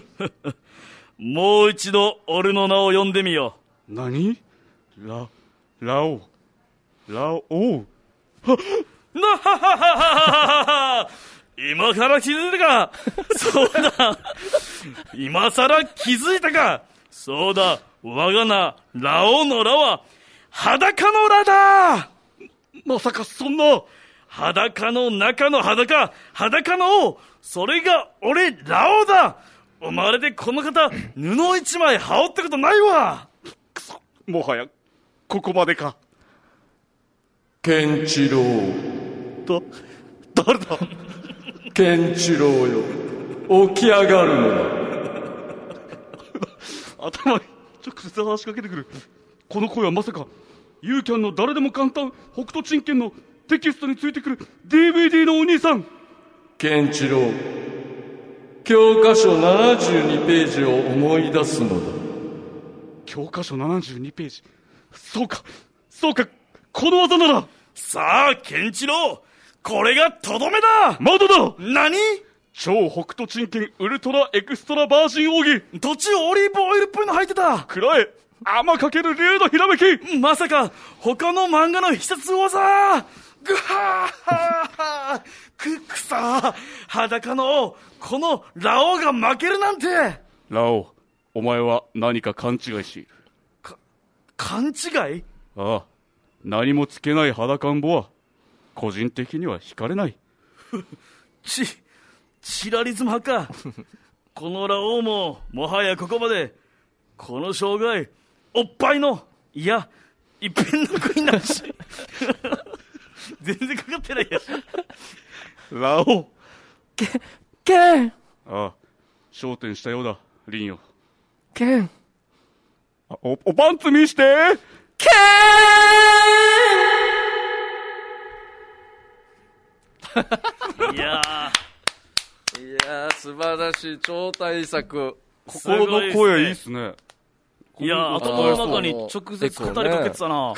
S1: もう一度俺の名を呼んでみよ
S3: う。何ララオラオウは
S1: なははははは今から気づいたか。そうだ今さら気づいたか。そうだ、我が名ラオウのラは裸のラだ。
S3: まさかそんな。
S1: 裸の中の裸、裸の王、それが俺ラオウだ。生まれてこの方布一枚羽織ったことないわ。
S3: くそ、もはやここまでか。
S2: 健一郎。
S1: だ、誰だ？
S2: 健一郎よ、起き上がるのだ。
S3: 頭に直接話しかけてくる。この声はまさかユーキャンの誰でも簡単北斗鎮剣のテキストについてくる ディーブイディー のお兄さん。
S2: 健一郎、教科書ななじゅうにページを思い出すのだ。
S3: 教科書ななじゅうにページ。そうかそうか、この技なら。
S1: さあ健一郎、これがとどめだ。
S3: まだだ。
S1: 何？
S3: 超北斗鎮剣ウルトラエクストラバージン奥義。
S1: 途中オリーブオイルっぽいの入ってた。
S3: くらえ、甘かける竜のひらめき。
S1: まさか他の漫画の必殺技。ぐはーくくさ裸のこのラオウが負けるなんて。
S3: ラオウ、お前は何か勘違いしている。
S1: か勘違い？
S3: ああ、何もつけない裸んぼは個人的には惹かれない。
S1: ちチラリズム派か。このラオウももはやここまで。この生涯おっぱいの、いや一品の食いなし。全然かかってないやし。
S3: ラオウ、
S2: けケン。
S3: ああ、焦点したようだリンよ。
S2: ケン、
S3: あ、おおパンツ見して。
S2: ケ
S1: いや
S2: ーいやー、素晴らしい超大作。
S3: 心の声いいっすね。
S1: いや、頭の中に直接語りかけてたな。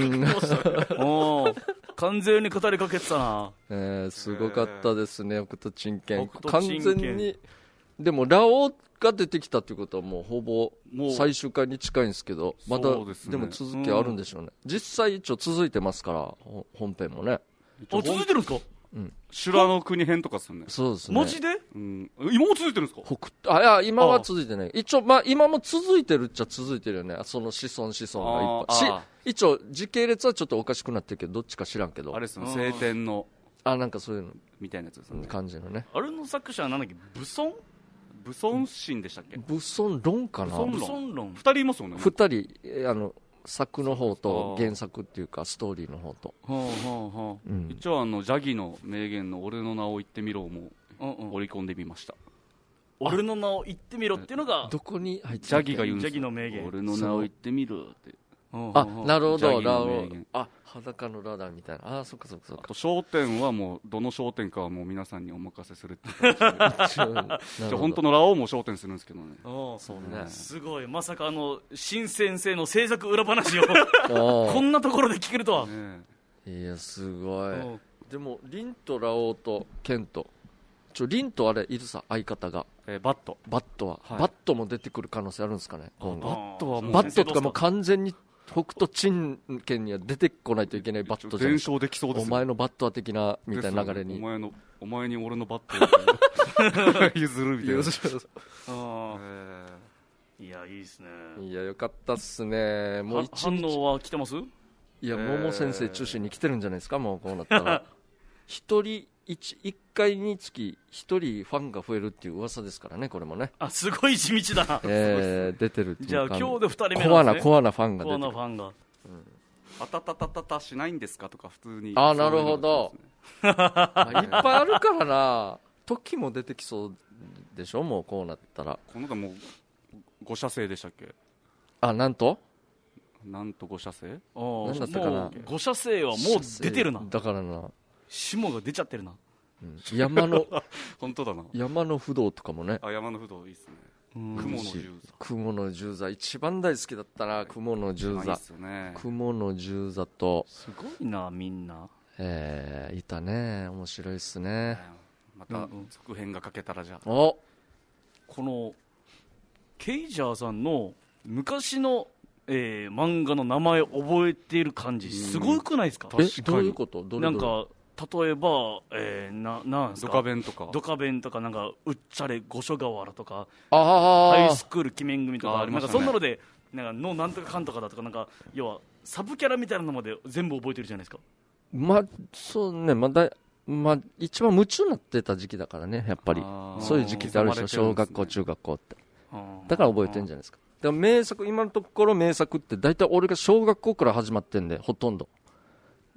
S1: 完全に語りかけてたな。
S2: えー、すごかったですね、北斗鎮剣。
S1: 北斗
S2: 完
S1: 鎮剣
S2: 全に。でもラオウが出てきたっていうことはもうほぼ最終回に近いんですけど、まだ で,、ね、でも続きあるんでしょうね、うん、実際一応続いてますから本編もね。
S1: あ、続いてるんですか？
S2: うん、
S3: 修羅の国編とかっすよね。
S2: そうですね。
S1: マジで？
S3: うん、今も続いてるんですか？
S2: 北あいや今は続いてない。一応まあ今も続いてるっちゃ続いてるよね。その子孫子孫がいっぱいし、一応時系列はちょっとおかしくなってるけどどっちか知らんけど、
S3: あれですよ、晴天の
S2: あなんかそういうの
S3: みたいなやつですね、
S2: 感じのね。
S1: あれの作者はなんだっけ？武尊？
S3: 武尊神でしたっけ？
S2: 武尊論かな。
S1: 武尊論。
S3: ふたりいますもんね。
S2: ふたりあの作の方と原作っていうかストーリーの方と、
S3: はあはあはあ、うん、一応あのジャギの名言の俺の名を言ってみろも織り込んでみました、
S1: うんうん、俺の名を言ってみろっていうのが
S2: どこに入って
S3: ジャギが言うんですよ。
S1: ジャギの名言、
S3: 俺の名を言ってみろって。
S2: あ、なるほど。ラオあ、裸のラダーみたいな。あ、そっかそっかそっか。
S3: あと焦点はもうどの焦点かはもう皆さんにお任せするっていう形で本当のラオウも焦点するんですけどね。
S2: そうね。
S1: すごい、まさかあの新先生の制作裏話をこんなところで聞けるとは、ね、
S2: いやすごい。でもリンとラオウとケンとちょリンとあれいるさ相方が、
S3: えー、バット
S2: バットは、はい、バットも出てくる可能性あるんですかね。
S3: バットはもう
S2: バットとかも完全に北斗鎮剣には出てこないといけないバットじゃん。
S3: 伝承できそうですよ。
S2: お前のバットは的なみたいな流れに、
S3: ね、お前のお前に俺のバット譲るみたいな。
S1: あー、いやいいですね。
S2: いやよかったっすね。もう一
S1: 反応は来てます？
S2: いや桃先生中心に来てるんじゃないですか。もうこうなったら一人一一回につき一人ファンが増えるっていう噂ですからね。これもね。
S1: あ、すごい地道だな。
S2: えー、出てるっていう。
S1: じゃあ今日でふたりめなんですね。
S2: コアなコアなファンが出てる。
S1: コアなファンが、うん、
S3: あたたたたたしないんですかとか普通に。
S2: あ、なるほど。いっぱいあるからな。時も出てきそうでしょ。もうこうなったら。
S3: この間もうご射精でしたっけ？
S2: あ、なんと
S3: なんとご射精？
S2: あ、なんだったかな。
S1: ご射精はもう出てるな。
S2: だからな。
S1: 霜が出ちゃってるな。
S2: うん、山の
S3: 本当だな。
S2: 山の不動とかもね。
S3: あ、山の不動いいっすね。雲の十座。
S2: 雲の十座一番大好きだったな。雲の十座。いいっすよね。雲の十座と。
S1: すごいなみんな。
S2: えー、いたね。面白いっすね。
S3: また続編が書けたらじゃあ。
S2: お。
S1: このケイジャーさんの昔の、えー、漫画の名前覚えている感じすごくないですか？
S2: え、どういうこと？どれどれ？
S1: なんか。例えば、えー、ななんすか
S3: ドカベンとか
S1: ドカベンとかなんかうっちゃれ五所川原とか
S2: あ
S1: ハイスクール鬼面組とか、ね、なんかそんなのでなんかのなんとかかんとかだとかなんか要はサブキャラみたいなのまで全部覚えてるじゃないですか。
S2: まあそうね、まだまあ一番夢中になってた時期だからねやっぱりそういう時期ってあるでしょ、小学校中学校ってだから覚えてるんじゃないですか。でも名作今のところ名作って大体俺が小学校から始まってんでほとんど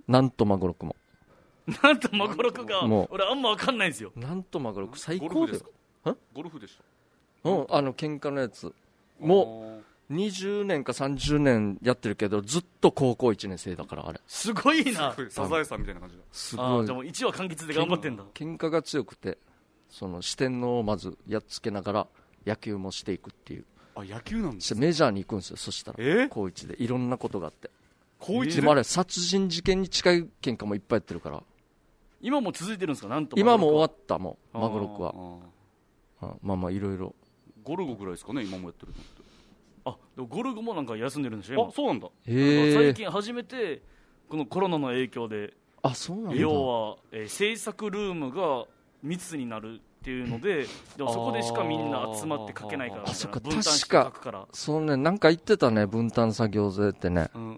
S2: なんとマゴロクも
S1: なんとマゴロクがもう俺あんま分かんないんですよ。
S2: なんとマゴロク最高
S3: ゴルフですか？ゴルフでし
S2: ょ。うん、あの喧嘩のやつもうにじゅうねんかさんじゅうねんやってるけどずっと高校いちねん生だから。あれ
S1: すごいな。
S3: サザエさんみたいな感じだ。
S2: すごい。
S1: でもいちわ完結で頑張ってんだ。
S2: 喧嘩が強くてその四天王をまずやっつけながら野球もしていくっていう。
S3: あ、野球なんです
S2: か。メジャーに行くんですよ。そしたら、えー、高一でいろんなことがあって。
S3: 高一で
S2: でもあれ殺人事件に近い喧嘩もいっぱいやってるから。
S1: 今も続いてるんですか？なんと
S2: 今も終わった。もうマゴロクはあまあまあいろいろ。
S3: ゴルゴぐらいですかね今もやってるのって。
S1: あ、でもゴルゴもなんか休んでるんでしょ。
S3: あ、そうなんだ。
S1: へー。最近初めてこのコロナの影響で、
S2: あ、そうなんだ。
S1: 要は、えー、制作ルームが密になるっていうので、でもそこでしかみんな集まって書けないから、
S2: あ、そっか、
S1: 分担して
S2: 確か
S1: 書くから。
S2: そうね、なんか言ってたね、分担作業税ってね。
S1: うんうんうん。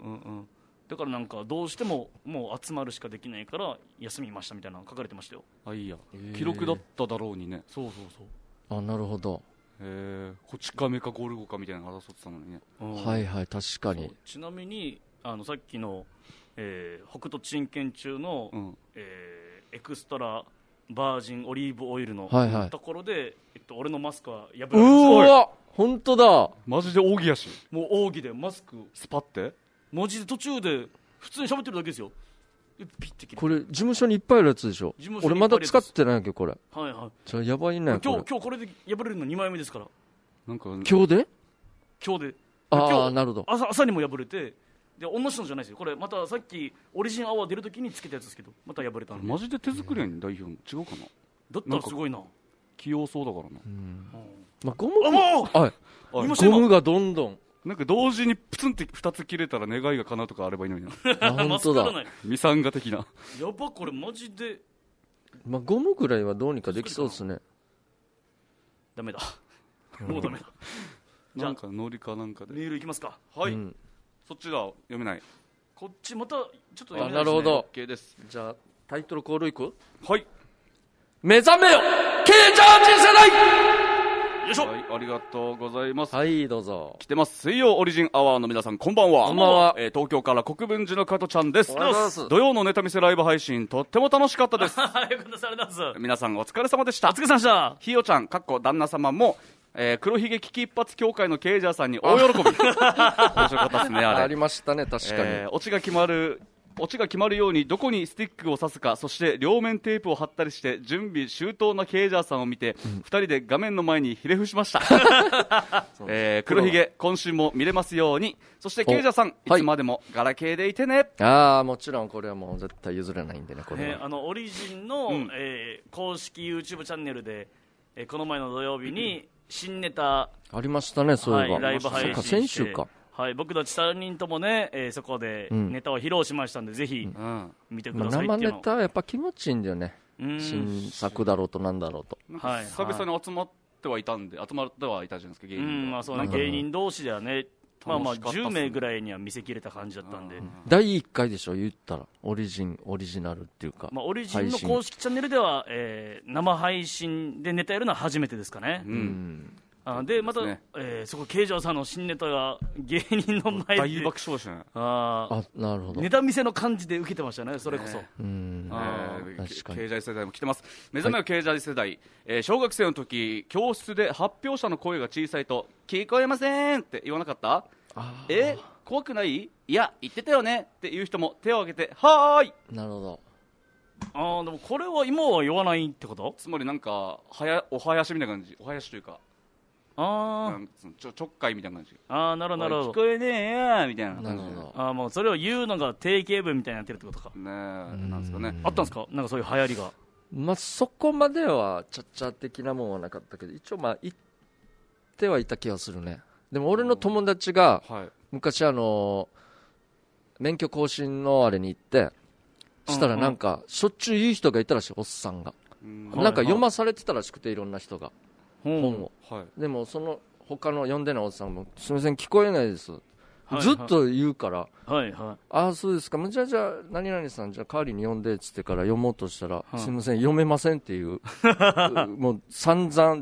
S1: だからなんかどうしてももう集まるしかできないから休みましたみたいなの書かれてましたよ。
S3: あ、いいや、記録だっただろうにね。
S1: そうそうそう。
S2: あ、なるほど。
S3: へえ、こち亀かゴルゴかみたいなの争ってたのにね。
S2: はいはい、確かに。
S1: ちなみにあのさっきの、えー、北斗鎮剣中の、うん、えー、エクストラバージンオリーブオイルの、はいはい、ところで、えっと、俺のマスクは破れました。
S2: うわ、本当だ。
S3: マジで扇やし。
S1: もう扇でマスク
S3: スパって
S1: マジで途中で普通に喋ってるだけですよ。ピッて切る。
S2: これ事務所にいっぱいあるやつでしょ。俺まだ使ってないわけこれ。
S1: はいはい。
S2: じゃあやばいね。
S1: 今日今日これで破れるのにまいめですから。
S3: なんか
S2: 今日で
S1: 今日で。
S2: ああ、なるほど。
S1: 朝朝にも破れて、で同じのじゃないですよ。これまたさっきオリジンアワー出るときにつけたやつですけど、また破れたんで。
S3: マジで手作りやん代表の違うかな。
S1: だったらすごいな。
S3: 器用そうだからな。うん。
S2: まあゴム。
S1: あ、もう。
S2: はい。ゴムがどんどん。
S3: なんか同時にプツンってふたつ切れたら願いが叶うとかあればいいのにな。
S2: あ、本当だ。
S3: ミサンガ的な。
S1: やば、これマジで。
S2: まあゴムぐらいはどうにかできそうですね。
S1: ダメだ。もうダメだ。
S3: じゃあなんかノリかなんかで。
S1: メールいきますか。
S3: はい。うん、そっちだ読めない。
S1: こっちまたちょっと読めないですね。
S2: あ、なるほど。
S3: OK です。
S2: じゃあタイトルコールいく？
S3: はい。
S2: 目覚めよケイジャージ世代。
S1: よいしょ。
S3: はい、ありがとうございます。
S2: はい、どうぞ。
S3: 来てます。水曜オリジンアワーの皆さん、こんばんは。
S2: こんばんは。
S3: えー、東京から国分寺の加トちゃんです。
S2: おはようございます。
S3: 土曜のネタ見せライブ配信、とっても楽しかったです。
S1: よかったです。ありがとうございます。
S3: 皆さんお疲れ様でした。
S1: お疲れ様でした。
S3: ひよちゃん、かっこ旦那様も、えー、黒ひげ危機一髪協会のケイジャーさんに大喜び。面白かったですね、あれ。
S2: ありましたね、確かに。
S3: えー、オチが決まる、オチが決まるようにどこにスティックを刺すか、そして両面テープを貼ったりして準備周到なケイジャーさんを見て、うん、ふたりで画面の前にひれ伏しました。えー、黒ひげ今週も見れますように。そしてケイジャーさん、いつまでもガラケーでいてね。
S2: ああ、もちろんこれはもう絶対譲れないんでね、これは。
S1: えー、あのオリジンの、うん、えー、公式 YouTube チャンネルで、えー、この前の土曜日に新ネタ
S2: ありましたね、そういえば、
S1: はい、ライブ配信して
S2: 先週か。
S1: はい、僕たちさんにんともね、えー、そこでネタを披露しましたんで、うん、ぜひ見てくださいっていうの、
S2: まあ、生ネタはやっぱ気持ちいいんだよね。新作だろうとなんだろうと、
S3: はい、久々に集まってはいたんで、集まってはいたじゃないですか、芸人、うん、
S1: まあそうね、芸人同士ではね、まあまあじゅうめいぐらいには見せきれた感じだったんで、
S2: だいいっかいでしょ言ったらオリジンオリジナルっていうか、
S1: まあ、オリジンの公式チャンネルでは、えー、生配信でネタやるのは初めてですかね。うん、あでまた、ねえー、そこケイジャーさんの新ネタが芸人の前で
S3: 大爆笑したね。
S2: ああ、なるほど。
S1: ネタ見せの感じで受けてましたね、それこそ。
S2: ね、うん、
S3: あえー、確かにケイジャー世代も来てます。目覚めのケイジャー世代、はい、えー、小学生の時教室で発表者の声が小さいと聞こえませんって言わなかった？え怖くない？いや言ってたよねっていう人も手を挙げてはーい。
S2: なるほど。
S1: ああ、でもこれは今は言わないってこと？
S3: つまりなんかはやお囃子みたいな感じ、お囃子というか、
S1: あ
S3: ちょちょっかいみたいな感じ。
S1: ああ、なるほどなるほど。
S3: 聞こえねえやみたいな感じ。
S2: なるほど。
S1: ああ、もうそれを言うのが定型文みたいになってるってことか。
S3: ねえ、なんですかね。
S1: あったんですか、なんかそういう流行りが。
S2: まあそこまではちゃっちゃ的なもんはなかったけど、一応まあ言ってはいた気がするね。でも俺の友達が昔あの免許更新のあれに行ってしたらなんかしょっちゅう言う人がいたらしい、おっさんが。なんか読まされてたらしくて、いろんな人が本を。でもその他の読んでないおっさんもすみません聞こえないです、ずっと言うから、
S1: はいはい、
S2: ああそうですか、じゃあじゃあ何々さんじゃあ代わりに読んでっつってから読もうとしたら、すみません読めませんっていうもう散々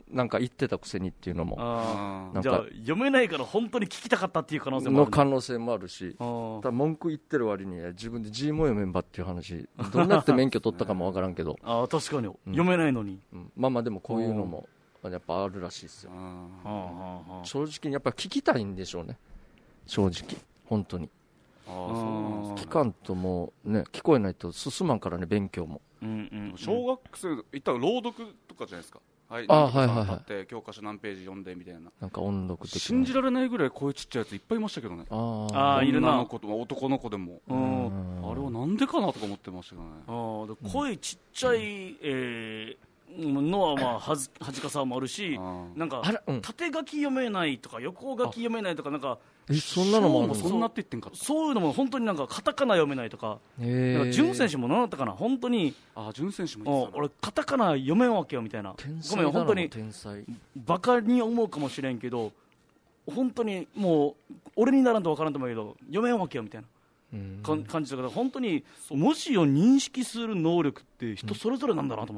S2: なんか言ってたくせにっていうのも
S1: あなんかじゃあ読めないから本当に聞きたかったっていう可能性もある
S2: の可能性もあるし、ただ文句言ってる割に自分で字も読めんばっていう話どうなって免許取ったかもわからんけど
S1: あ確かに、うん、読めないのに、
S2: うん、まあまあでもこういうのもやっぱあるらしいですよ。正直やっぱ聞きたいんでしょうね、正直本当に。あそう聞かんともうね聞こえないと進まんからね勉強も、
S3: うんうんうん、小学生いったら朗読とかじゃないですか、はい、
S2: あはいはいはい
S3: って教科書何ページ読んでみたいな、
S2: なんか音読的な
S3: 信じられないぐらいこういうちっちゃいやついっぱいいましたけどね。
S1: ああいるな、
S3: 女の子と男の子でも、うんあれはなんでかなとか思ってましたけどね。
S1: あで声ちっちゃい、うんえーのはまあはず恥かさもあるし、なんか縦書き読めないとか横書き読めないとかなんか
S2: えそんなのもあるの？
S3: そんなって言ってんか。
S1: そういうのも本当になんかカタカナ読めないとか、なんか潤選手も何だったかな本当に。
S3: あ潤選手も言ってた。
S1: 俺カタカナ読めんわけよみたいな。ごめん本当にバカに思うかもしれんけど本当にもう俺にならんと分からんと思うけど読めんわけよみたいな。感じだから本当に文字を認識する能力って人それぞれなんだなと思って。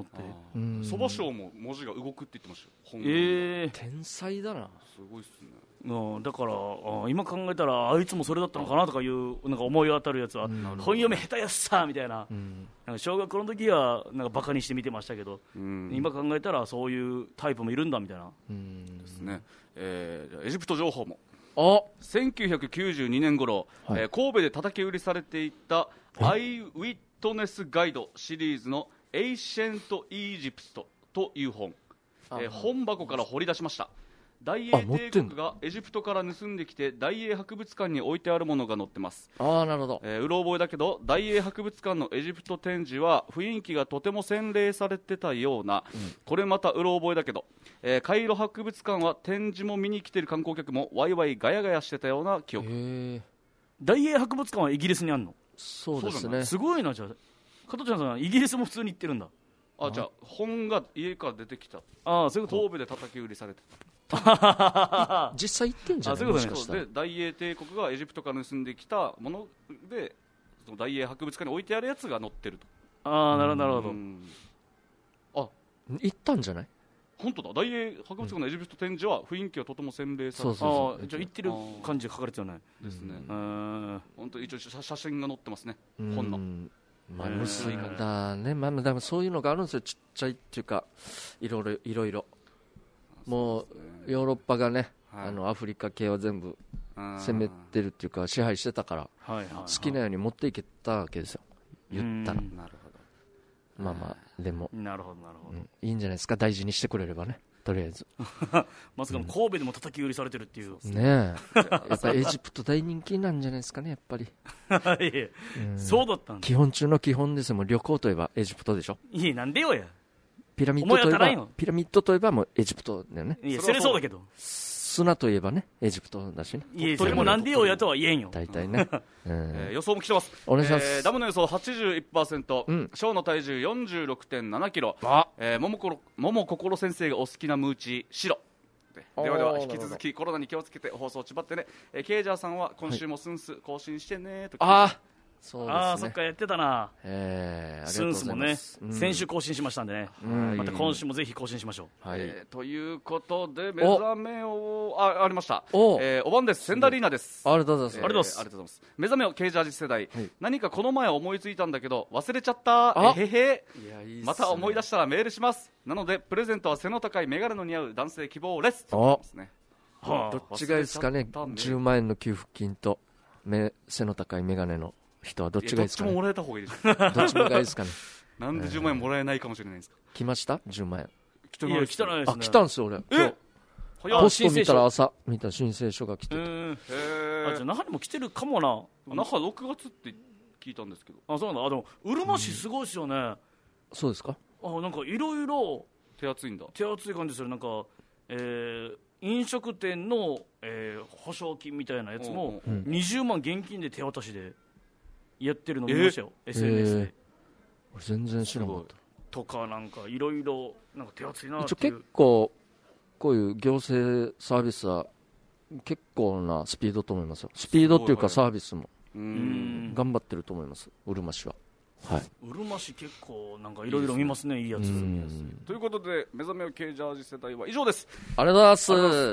S3: そば賞も文字が動くって言ってましたよ。
S2: えー、天才だな。
S3: すごいっすね。
S1: うん、だから今考えたらあいつもそれだったのかなとかいうなんか思い当たるやつは、うん、本読め下手やっさみたいな、うん、なんか小学校の時はなんかバカにして見てましたけど、うん、今考えたらそういうタイプもいるんだみたいな、うん、
S3: ですね。えー、エジプト情報も
S2: せ
S3: んきゅうひゃくきゅうじゅうにねん頃、はいえー、神戸で叩き売りされていたアイウィットネスガイドシリーズのエイシェント・イージプトという本、えー、本箱から掘り出しました。大英帝国がエジプトから盗んできて大英博物館に置いてあるものが載ってます。
S2: ああなるほど、
S3: えー、うろ覚えだけど大英博物館のエジプト展示は雰囲気がとても洗練されてたような、うん、これまたうろ覚えだけど、えー、カイロ博物館は展示も見に来てる観光客もワイワイガヤガヤしてたような記憶。
S1: 大英博物館はイギリスにあるの？
S2: そうですね。
S1: すごいな。じゃあ加藤ちゃんさんイギリスも普通に行ってるんだ。
S3: あじゃあ本が家から出てきた。
S1: あそういうこと。
S3: 神戸で叩き売りされてた
S2: 実際行ってんじゃない？
S3: もしかしたらで大英帝国がエジプトから盗んできたものでその大英博物館に置いてあるやつが載ってると。
S1: ああなるほどなるほど。
S2: あ行ったんじゃない？
S3: 本当だ。大英博物館のエジプト展示は雰囲気はとても洗練されて、
S1: そうそうそう。じゃあ行ってる感じが書かれてるよね。
S3: ですね。本当一応写真が載ってますね。本の。
S2: まあ薄いだね。まあだからそういうのがあるんですよ。ちっちゃいっていうかいろいろいろいろ。もうヨーロッパがね、はい、あのアフリカ系は全部攻めてるっていうか支配してたから、はいはいはい、好きなように持っていけたわけですよ言ったら。なるほど。まあまあでも
S1: なるほどなるほど、うん、
S2: いいんじゃないですか。大事にしてくれればねとりあえず
S1: まさかの神戸でも叩き売りされてるっていう、
S2: うん、ねえやっぱエジプト大人気なんじゃないですかねやっぱり
S1: いや、うん、そうだったんだ。
S2: 基本中の基本ですよ。もう旅行といえばエジプトでしょ。
S1: いやなんでよや。
S2: ピラミッドといえばピラミッドといえばもうエジプトだよね。
S1: いやそれそうだけど
S2: 砂といえばねエジプトだしね。
S1: いやそれもなんでよやとは言えんよ
S2: 大体ね、
S3: うんえー、予想も来てます。
S2: お願いします、
S3: えー、ダムの予想 はちじゅういちパーセント、うん、ショーの体重 よんじゅうろくてんななキロ、えー、ももころももこころ先生がお好きなムーチ白で, ではでは引き続きコロナに気をつけて放送をちばってね、えー、ケイジャーさんは今週もスンス更新してねと、
S2: はい、あそうですね、
S1: ああそっかやってたな、
S2: えー、
S1: スンスもね、うん、先週更新しましたんでね、うん、また今週もぜひ更新しましょう、
S3: はいえー、ということで目覚めを あ, ありました、お,、えー、お晩です。センダリーナです。
S2: ありがとうございます、
S3: えー、ありがとうございます。目覚めをケージャージ世代、はい、何かこの前思いついたんだけど忘れちゃったえへへいやいいっすね、また思い出したらメールします。なのでプレゼントは背の高いメガネの似合う男性希望ですとですね。
S2: はあ、どっちがいいですかね。じゅうまんえんの給付金と目背の高いメガネの人はどっちがいいですかね。
S3: どっちももらえた方がいいです。
S2: どっちもがいいですかね。
S3: なんでじゅうまんえんもらえないかもしれないんですか。
S2: 来ましたじゅうまんえん。
S1: 来てないです。
S2: あ来たんですよ俺。
S3: え
S2: ポスト見たら朝見た申請書が来てて、
S1: へあじゃあ那覇にも来てるかもな。
S3: 那覇ろくがつって聞いたんですけど。
S1: あそうなんだ。あでもうるま市すごいですよね、うん、
S2: そうですか。
S1: あなんかいろいろ
S3: 手厚いんだ。
S1: 手厚い感じする。なんか、えー、飲食店の、えー、保証金みたいなやつもにじゅうまん現金で手渡しでやってるの見ましたよ、えー、エスエヌエス で、えー、
S2: 俺全然知らなかった
S1: とか。なんかいろいろなんか手厚いなっていう。
S2: 一応結構こういう行政サービスは結構なスピードと思いますよ。スピードっていうかサービスも頑張ってると思いますうるま市は。 はい、
S1: うるま市結構なんかいろいろ見ますね、いいやつ。
S3: ということで目覚めよ系ジャージ世代は以上です。
S2: ありがとうございます。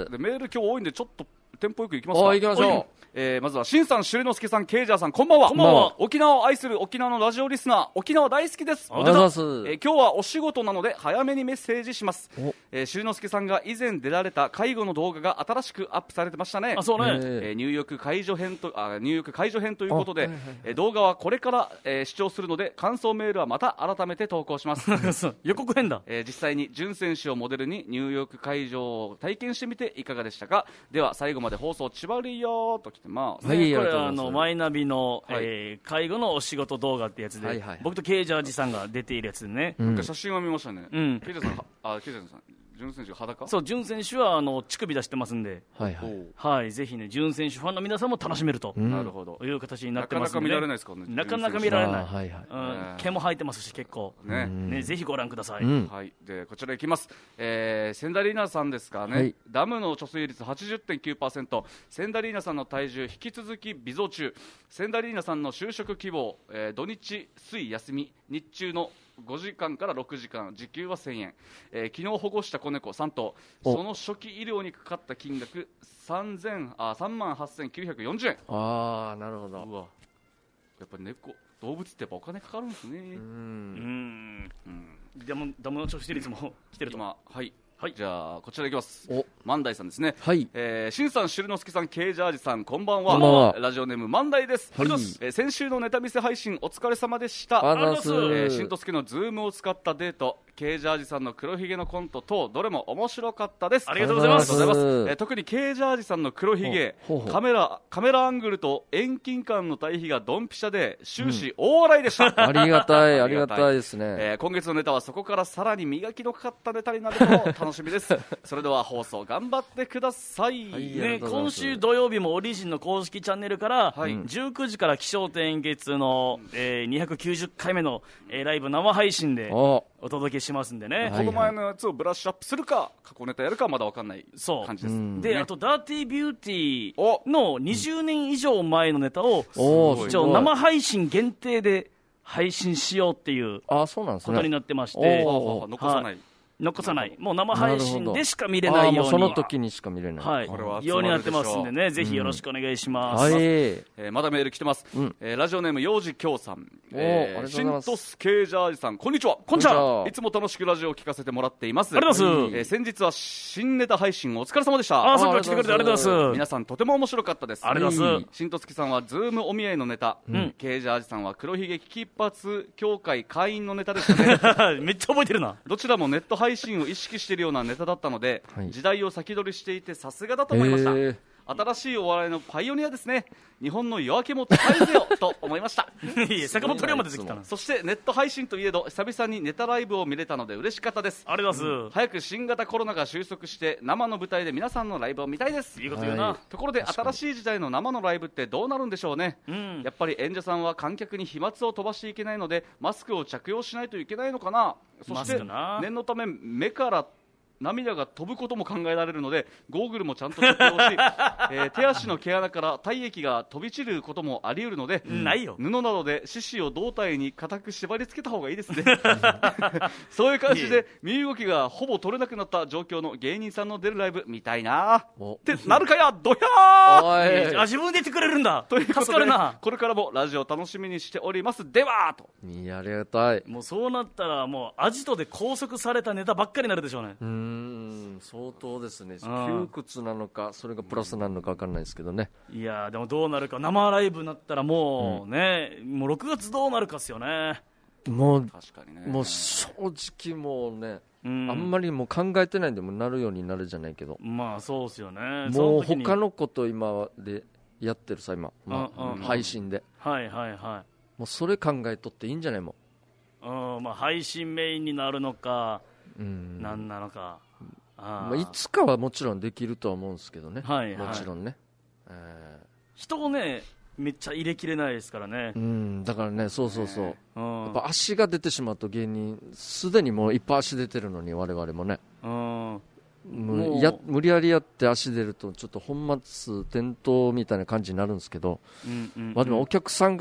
S3: でメール今日多いんでちょっとテンポよくいきますか。
S2: お、行きましょう。
S3: えー、まずはしんさん、しゅりのすけさん、ケイジャーさん、こんばんは。
S1: こんばんは。
S3: 沖縄を愛する沖縄のラジオリスナー、沖縄大好きです。
S2: ありがとうございます。
S3: えー、今日はお仕事なので早めにメッセージします。えー、しゅりのすけさんが以前出られた介護の動画が新しくアップされてましたね。
S1: あ、そうね。
S3: えー、入浴解除編とあ入浴解除編ということで、はいはいはい、えー、動画はこれから、えー、視聴するので感想メールはまた改めて投稿します。
S1: 予告編だ。
S3: えー、実際に準選手をモデルに入浴解除を体験してみていかがでしたか。では最後まで放送ちばりよーと来てます。
S1: はい、これはあのマイナビの、はい、えー、介護のお仕事動画ってやつで、はいはいはい、僕とケイジャージさんが出ているやつでね、
S3: うん、なんか写真は見ましたね。
S1: うん、
S3: ケイジャーさん、あ、ケイジャーさん準選手裸？
S1: そう、準選手はあの乳首出してますんで、はいはい、はい、ぜひね準選手ファンの皆さんも楽しめると、
S3: うん、なるほど
S1: いう形になってますんで、
S3: なかなか見られないですかね。
S1: なかなか見られない。
S2: はいはい、
S1: うん、毛も生えてますし結構ね、ね、ぜひご覧ください。
S3: うん、はい、でこちらいきます。えー、センダリーナさんですかね。はい、ダムの貯水率 はちじゅってんきゅうパーセント、センダリーナさんの体重引き続き微増中。センダリーナさんの就職希望、えー、土日水休み、日中のごじかんからろくじかん、時給はせんえん、えー、昨日保護した子猫さん頭、その初期医療にかかった金額さんまんはっせんきゅうひゃくよんじゅうえん。
S2: ああ、なるほど。
S3: うわ、やっぱり猫動物ってやっぱお金かかるんですね。うん、
S1: うん、でもダムの貯水率も来てると。
S3: 今、はい、
S1: はい、
S3: じゃあこちらいきます。お、万代さんですね。
S2: はい、
S3: えー、しんさん、しゅるのすけさん、ケイジャージさん、こんばんは。
S2: こんばんは。
S3: ラジオネーム万代です。
S2: はい、
S3: えー、先週のネタ見せ配信お疲れ様でした。
S2: ありがとうございます。
S3: えー、しんとすけのズームを使ったデート、ケイジャージさんの黒ひげのコント等どれも面白かったです。
S1: ありがとうございます。
S3: えー、特にケイジャージさんの黒ひげ、カメラカメラアングルと遠近感の対比がドンピシャで終始大笑いでした。
S2: うん、ありがたいありがたいですね。
S3: えー、今月のネタはそこからさらに磨きのかかったネタになると楽しみです。それでは放送頑張ってください。
S1: はい、ね、今週土曜日もオリジンの公式チャンネルから、はい、じゅうくじから起承転結の、えー、にひゃくきゅうじゅっかいめの、えー、ライブ生配信でお届けしますんでね。
S3: この前のやつをブラッシュアップするか過去ネタやるかまだ分かんない感じです。
S1: で、あとダーティービューティーのにじゅうねん以上前のネタを一応生配信限定で配信しようっていうことになってまして、
S3: 残さない、
S1: 残さない、もう生配信でしか見れないように、
S2: その時にしか見れない、
S1: はい、これはようになってますんでね、ぜひよろしくお願いします。
S2: うん、はい、
S3: えー、まだメール来てます。うん、えー、ラジオネーム幼児京さん、えー、しんとすけいジャージさん、こんにちは。
S1: こんにちは。
S3: いつも楽しくラジオを聞かせてもらっています。
S1: ありがとうございます。
S3: えー、先日は新ネタ配信お疲れ様でした。
S1: あ、さっきから来てくれてありがとうございます。
S3: 皆さんとても面白かったです。
S1: ありがとうございます。
S3: しんとすけさんはズームお見合いのネタ、うん、けいジャージさんは黒ひげ危機一髪協会会員のネタですね。
S1: めっちゃ覚えてるな。
S3: どちらもネット配信を意識しているようなネタだったので、はい、時代を先取りしていてさすがだと思いました。新しいお笑いのパイオニアですね。日本の夜明けも使えぜよと思いました。
S1: いや、坂本龍馬出てきたな。
S3: そしてネット配信といえど久々にネタライブを見れたので嬉しかったです。
S1: ありがとうございます。
S3: 早く新型コロナが収束して生の舞台で皆さんのライブを見たいです。
S1: いいこと言うな。
S3: はい、ところで新しい時代の生のライブってどうなるんでしょうね。うん、やっぱり演者さんは観客に飛沫を飛ばしていけないのでマスクを着用しないといけないのかな。そして念のため目から涙が飛ぶことも考えられるのでゴーグルもちゃんと着用し、えー、手足の毛穴から体液が飛び散ることもあり得るので、
S1: ないよ、
S3: 布などで四肢を胴体に固く縛り付けた方がいいですね。そういう感じで身動きがほぼ取れなくなった状況の芸人さんの出るライブ見たいなってなるかやどや
S1: ー。あ、自分で言ってくれるんだ。
S3: ということで
S1: 助かるな。
S3: これからもラジオ楽しみにしております。ではと。
S2: いや、ありがたい。
S1: もうそうなったらもうアジトで拘束されたネタばっかりになるでしょうね。
S2: うーん、相当ですね。窮屈なのかそれがプラスなのか分かんないですけどね。
S1: いやでもどうなるか、生ライブになったらもうね、うん、もうろくがつどうなるかっすよね。
S2: もう
S3: 確かにね、
S2: もう正直もうね、うん、あんまりもう考えてないんでもなるようになるじゃないけど、
S1: まあそうっすよね。
S2: もう他のこと今でやってるさ今、まあうんうん、配信で、
S1: はいはいはい、
S2: もうそれ考えとっていいんじゃないも
S1: ん、うん、まあ配信メインになるのか、うん、なんなのか、
S2: あ、まあ、いつかはもちろんできるとは思うんですけどね、
S1: はいはい、
S2: もちろんね、え
S1: ー、人をねめっちゃ入れきれないですからね、
S2: うん、だからね、そうそうそう、うん、やっぱ足が出てしまうと芸人すでにもういっぱい足出てるのに我々もね、うん、もうや無理やりやって足出るとちょっと本末転倒みたいな感じになるんですけど、うんうんうん、まあ、でもお客さんが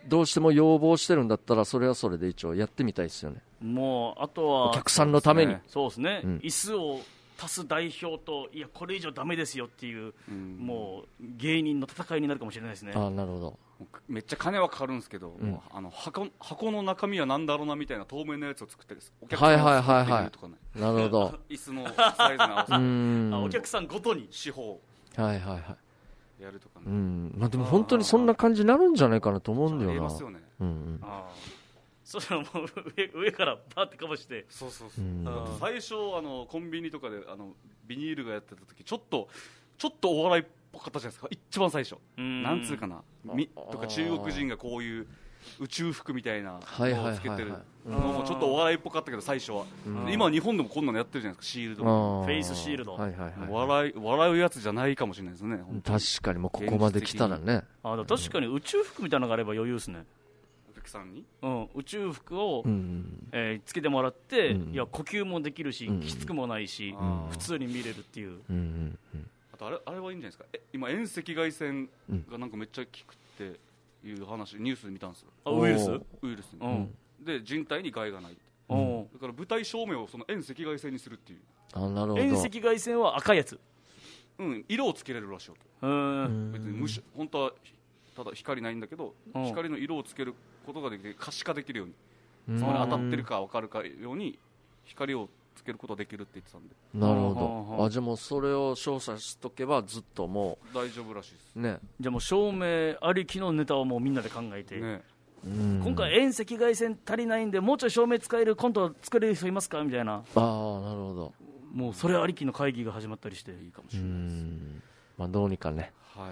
S2: どうしても要望してるんだったらそれはそれで一応やってみたいですよね。
S1: もうあとは
S2: お客さんのために
S1: そうですね、
S2: うん、
S1: 椅子を足す代表といやこれ以上ダメですよっていう、うん、もう芸人の戦いになるかもしれないですね。
S2: あ、なるほど。
S3: めっちゃ金はかかるんですけど、うん、もうあの 箱, 箱の中身は何だろうなみたいな透明なやつを作ってるお客さんが作ってくれるとかね、
S2: はいはいはいはい、なるほど
S3: 椅子のサイズに合わせて
S1: あお客さんごとに
S3: 四方
S2: はいはいはい
S3: やるとかね、
S2: うん、まあ、でも本当にそんな感じになるんじゃないかなと思うんだよな。あり
S3: ますよね、
S2: うんうん、
S1: あそしたらもう 上, 上からバーってかぶして
S3: そうそうそう、うん、だって最初あのコンビニとかであのビニールがやってた時ちょっとちょっとお笑いっぽかったじゃないですか一番最初なんつうかなみとか中国人がこういう宇宙服みたいなのをつけてるのもちょっとお笑いっぽかったけど最初は今日本でもこんなのやってるじゃないですかシールドフェイスシールド、はいはいはい、笑い笑うやつじゃないかもしれないですね。
S2: 確かにもうここまで来たらね。
S1: あだ確かに宇宙服みたいなのがあれば余裕ですね。
S3: お客さんに、
S1: うん、宇宙服を、うんえー、つけてもらって、うん、いや呼吸もできるし、うん、きつくもないし、うん、普通に見れるっていう、うんうんうん、
S3: あとあれ、あれはいいんじゃないですか。え今遠赤外線がなんかめっちゃ効くっていう話ニュースで見たんですよ。
S1: あウイルス
S3: ウイルスに、うん、で人体に害がない、うん、だから舞台照明をその遠赤外線にするっていう。
S2: あなるほど。
S1: 遠赤外線は赤いやつ、
S3: うん、色をつけれるらしいよと。うん別に無し本当はただ光ないんだけど、うん、光の色をつけることができて可視化できるように、うん、そこに当たってるか分かるかように光をつけることができるって言ってたんで。
S2: なるほど。あじゃあもうそれを照射しとけばずっとも
S3: う大丈夫らしいです、
S2: ね、
S1: じゃあもう照明ありきのネタをもうみんなで考えて、ね、うん今回遠赤外線足りないんでもうちょい照明使えるコント作れる人いますかみたいな。
S2: ああなるほど。
S1: もうそれありきの会議が始まったりしていいかもしれないです。
S2: うんまあどうにかね、
S3: はい、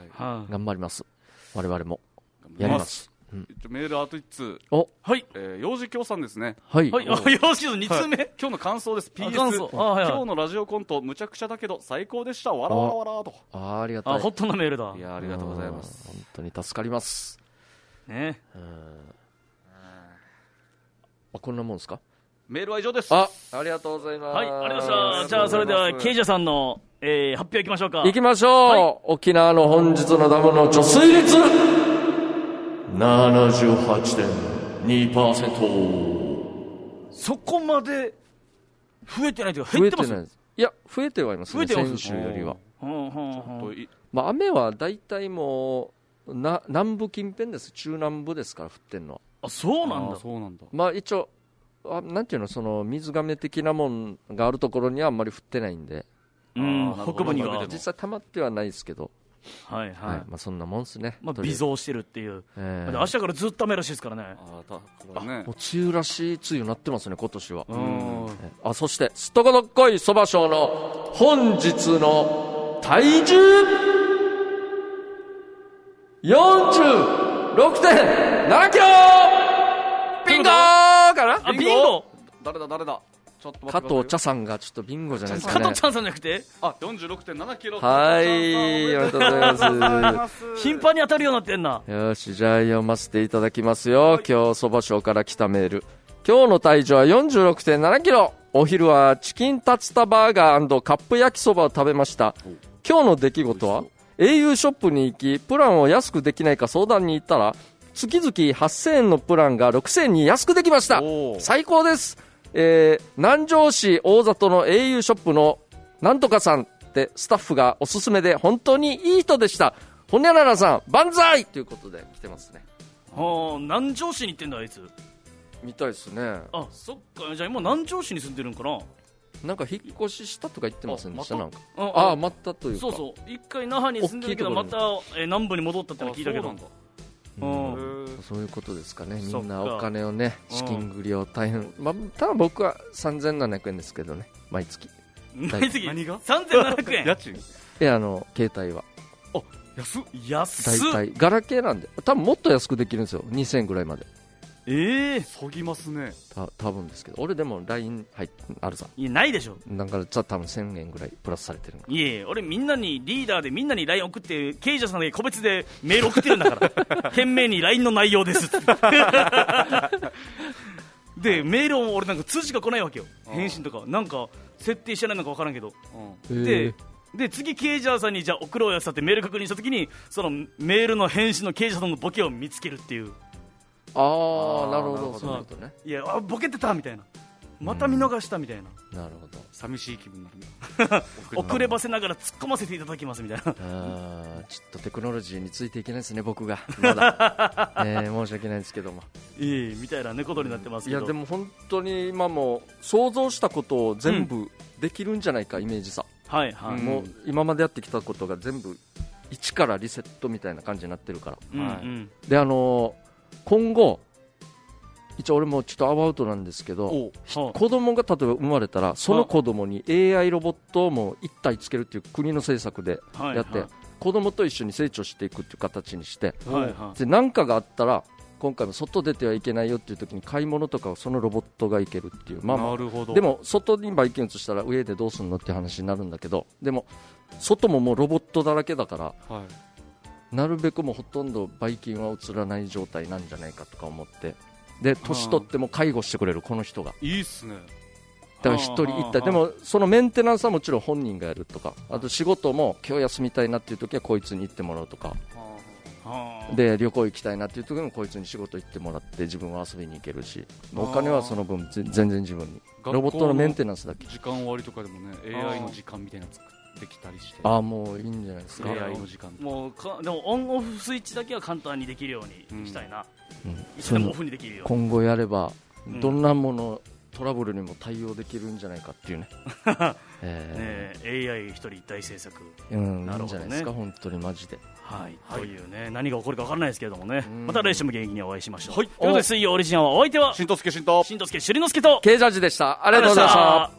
S2: 頑張ります。我々もやります。
S3: うん、メールあといっつう
S2: お
S1: はい、
S3: えー、幼児教さんですね。
S2: はい、
S1: はい、あ幼児につうめ、はい、
S3: 今日の感想です。 ピーエス
S1: 感想あ、はいはい、
S3: 今日のラジオコントむちゃくちゃだけど最高でした。わらわらわらと。
S2: あありがたい。
S1: あホットなメールだ。
S3: いやありがとうございます。
S2: 本当に助かります
S1: ね。
S2: うんあこんなもんですか。
S3: メールは以上です。
S2: あありがとうございます。
S1: はいありがとうございました。じゃあそれではケイジャさんの、えー、発表いきましょうか。
S2: いきましょう、はい、沖縄の本日のダムの貯水率ななじゅうはちてんにパーセント。
S1: そこまで増えてないというか減ってます。
S2: 増えてないです。いや増えてはいますね。先週よりは。まあ、雨はだいたいもうな南部近辺です。中南部ですから降ってんのは。
S1: あそうなんだ。
S3: そうなんだ。
S2: まあ一応あなんていうのその水がめ的なもんがあるところにはあんまり降ってないんで、
S1: うん北部には
S2: 実際溜まってはないですけど、
S1: はいはい、はい
S2: まあ、そんなもんですね。
S1: まあ、微増してるっていう、えー、明日からずっと雨らしいですからね。
S3: あたこれね
S2: あもう梅雨らしい梅雨になってますね今年は。うんあそしてすっとこどっこいそば賞の本日の体重 よんじゅうろくてんななキロビンゴーかな。
S1: あビンゴ
S3: 誰だ誰だちょっと
S2: 加藤茶さんがちょっとビンゴじゃないですかね。
S1: 加藤茶さんじゃなくて
S3: あ よんじゅうろくてんななキロ。
S2: はいありがとうございます
S1: 頻繁に当たるようになってんな。
S2: よしじゃあ読ませていただきますよ、はい、今日そば賞から来たメール。今日の体重は よんじゅうろくてんななキロ。お昼はチキンタツタバーガー&カップ焼きそばを食べました。今日の出来事は エーユー ショップに行きプランを安くできないか相談に行ったら月々はっせんえんのプランがろくせんえんに安くできました。最高です。えー、南城市大里の エーユー ショップのなんとかさんってスタッフがおすすめで本当にいい人でした。ほにゃららさん万歳ということで来てますね。
S1: はあ南城市に行ってんだあいつ。
S2: みたいですね。
S1: あそっかじゃあ今南城市に住んでるんかな。
S2: なんか引っ越ししたとか言ってませんでした。なんか
S1: あ
S2: ああまたというか
S1: そうそう一回那覇に住んでるけどまた、えー、南部に戻ったっての聞いたけど。
S2: うん、そういうことですかね。みんなお金をね資金繰りを大変、まあ、ただ僕はさんぜんななひゃくえんですけどね毎月
S1: 毎月何がさんぜんななひゃくえん
S3: 家賃。
S2: いやあの携帯は
S3: あ安っ
S1: 安っ
S2: 大体ガラケーなんで多分もっと安くできるんですよ。にせんえんぐらいまで。
S1: ええー、
S3: そぎますね。
S2: た多分ですけど俺でも ライン 入っあるさ。
S1: いやないでしょ。
S2: だからじゃあ多分せんえんぐらいプラスされてる。
S1: いやいや俺みんなにリーダーでみんなに ライン 送ってケイジャさんで個別でメール送ってるんだから懸命に ライン の内容ですでメールを俺なんか通知が来ないわけよ。返信とかなんか設定してないのか分からんけど、うん、でで次ケイジャーさんにじゃあ送ろうやつってメール確認した時にそのメールの返信のケイジャーさんのボケを見つけるっていう。
S2: ああなるほど、そういうことね。
S1: いやあボケてたみたいな、また見逃したみたいな、
S2: うん、なるほど、
S3: 寂しい気分になる
S1: 遅ればせながら突っ込ませていただきますみたいな。あ
S2: ちょっとテクノロジーについていけないですね僕がまだ、えー、申し訳ないですけども
S1: いいみたいな、ね、ことになってますけど、
S2: いやでも本当に今も想像したことを全部できるんじゃないか、うん、イメージさ、
S1: はいはい、
S2: もう今までやってきたことが全部一からリセットみたいな感じになってるから、
S1: うんうん、
S2: であのー、今後一応俺もちょっとアバウトなんですけど、子供が例えば生まれたらその子供に エーアイ ロボットをもう一体つけるっていう国の政策でやって、はいはい、子供と一緒に成長していくっていう形にして、はいはい、で何かがあったら今回も外出てはいけないよっていう時に買い物とかをそのロボットが行けるっていう、まあまあ、
S3: なるほど。
S2: でも外にバイキン移したら上でどうするのって話になるんだけど、でも外ももうロボットだらけだから、はい、なるべくもうほとんどバイキンは映らない状態なんじゃないかとか思って、で年取っても介護してくれるこの人が
S3: いいっすね。
S2: だから一人一体でもそのメンテナンスはもちろん本人がやるとか、あと仕事も今日休みたいなっていう時はこいつに行ってもらうとかで、旅行行きたいなっていう時もこいつに仕事行ってもらって自分は遊びに行けるし、お金はその分全然自分に、ロボットのメンテナンスだけ。
S3: 時間割とかでもね エーアイ の時間みたいなの作ってきたりして、
S2: ああもういいんじゃないですか。
S3: エーアイ の時間
S1: もうかでもオンオフスイッチだけは簡単にできるようにしたいな、うん、いつでもオフにできるように
S2: 今後やればどんなもの、うん、トラブルにも対応できるんじゃないかっていうね
S1: えー、ね エーアイ 一人一体制作、
S2: うん、なるほどね、いいんじゃないですか本当にマジで、
S1: はいはい、というね何が起こるか分からないですけれどもね、また来週も元気にお会いしましょう。はい、ということで水曜オリジナルはお相手は
S3: しんとすけしんと
S1: しんとすけしゅりのすけと
S2: ケイジャージでした。ありがとうございました。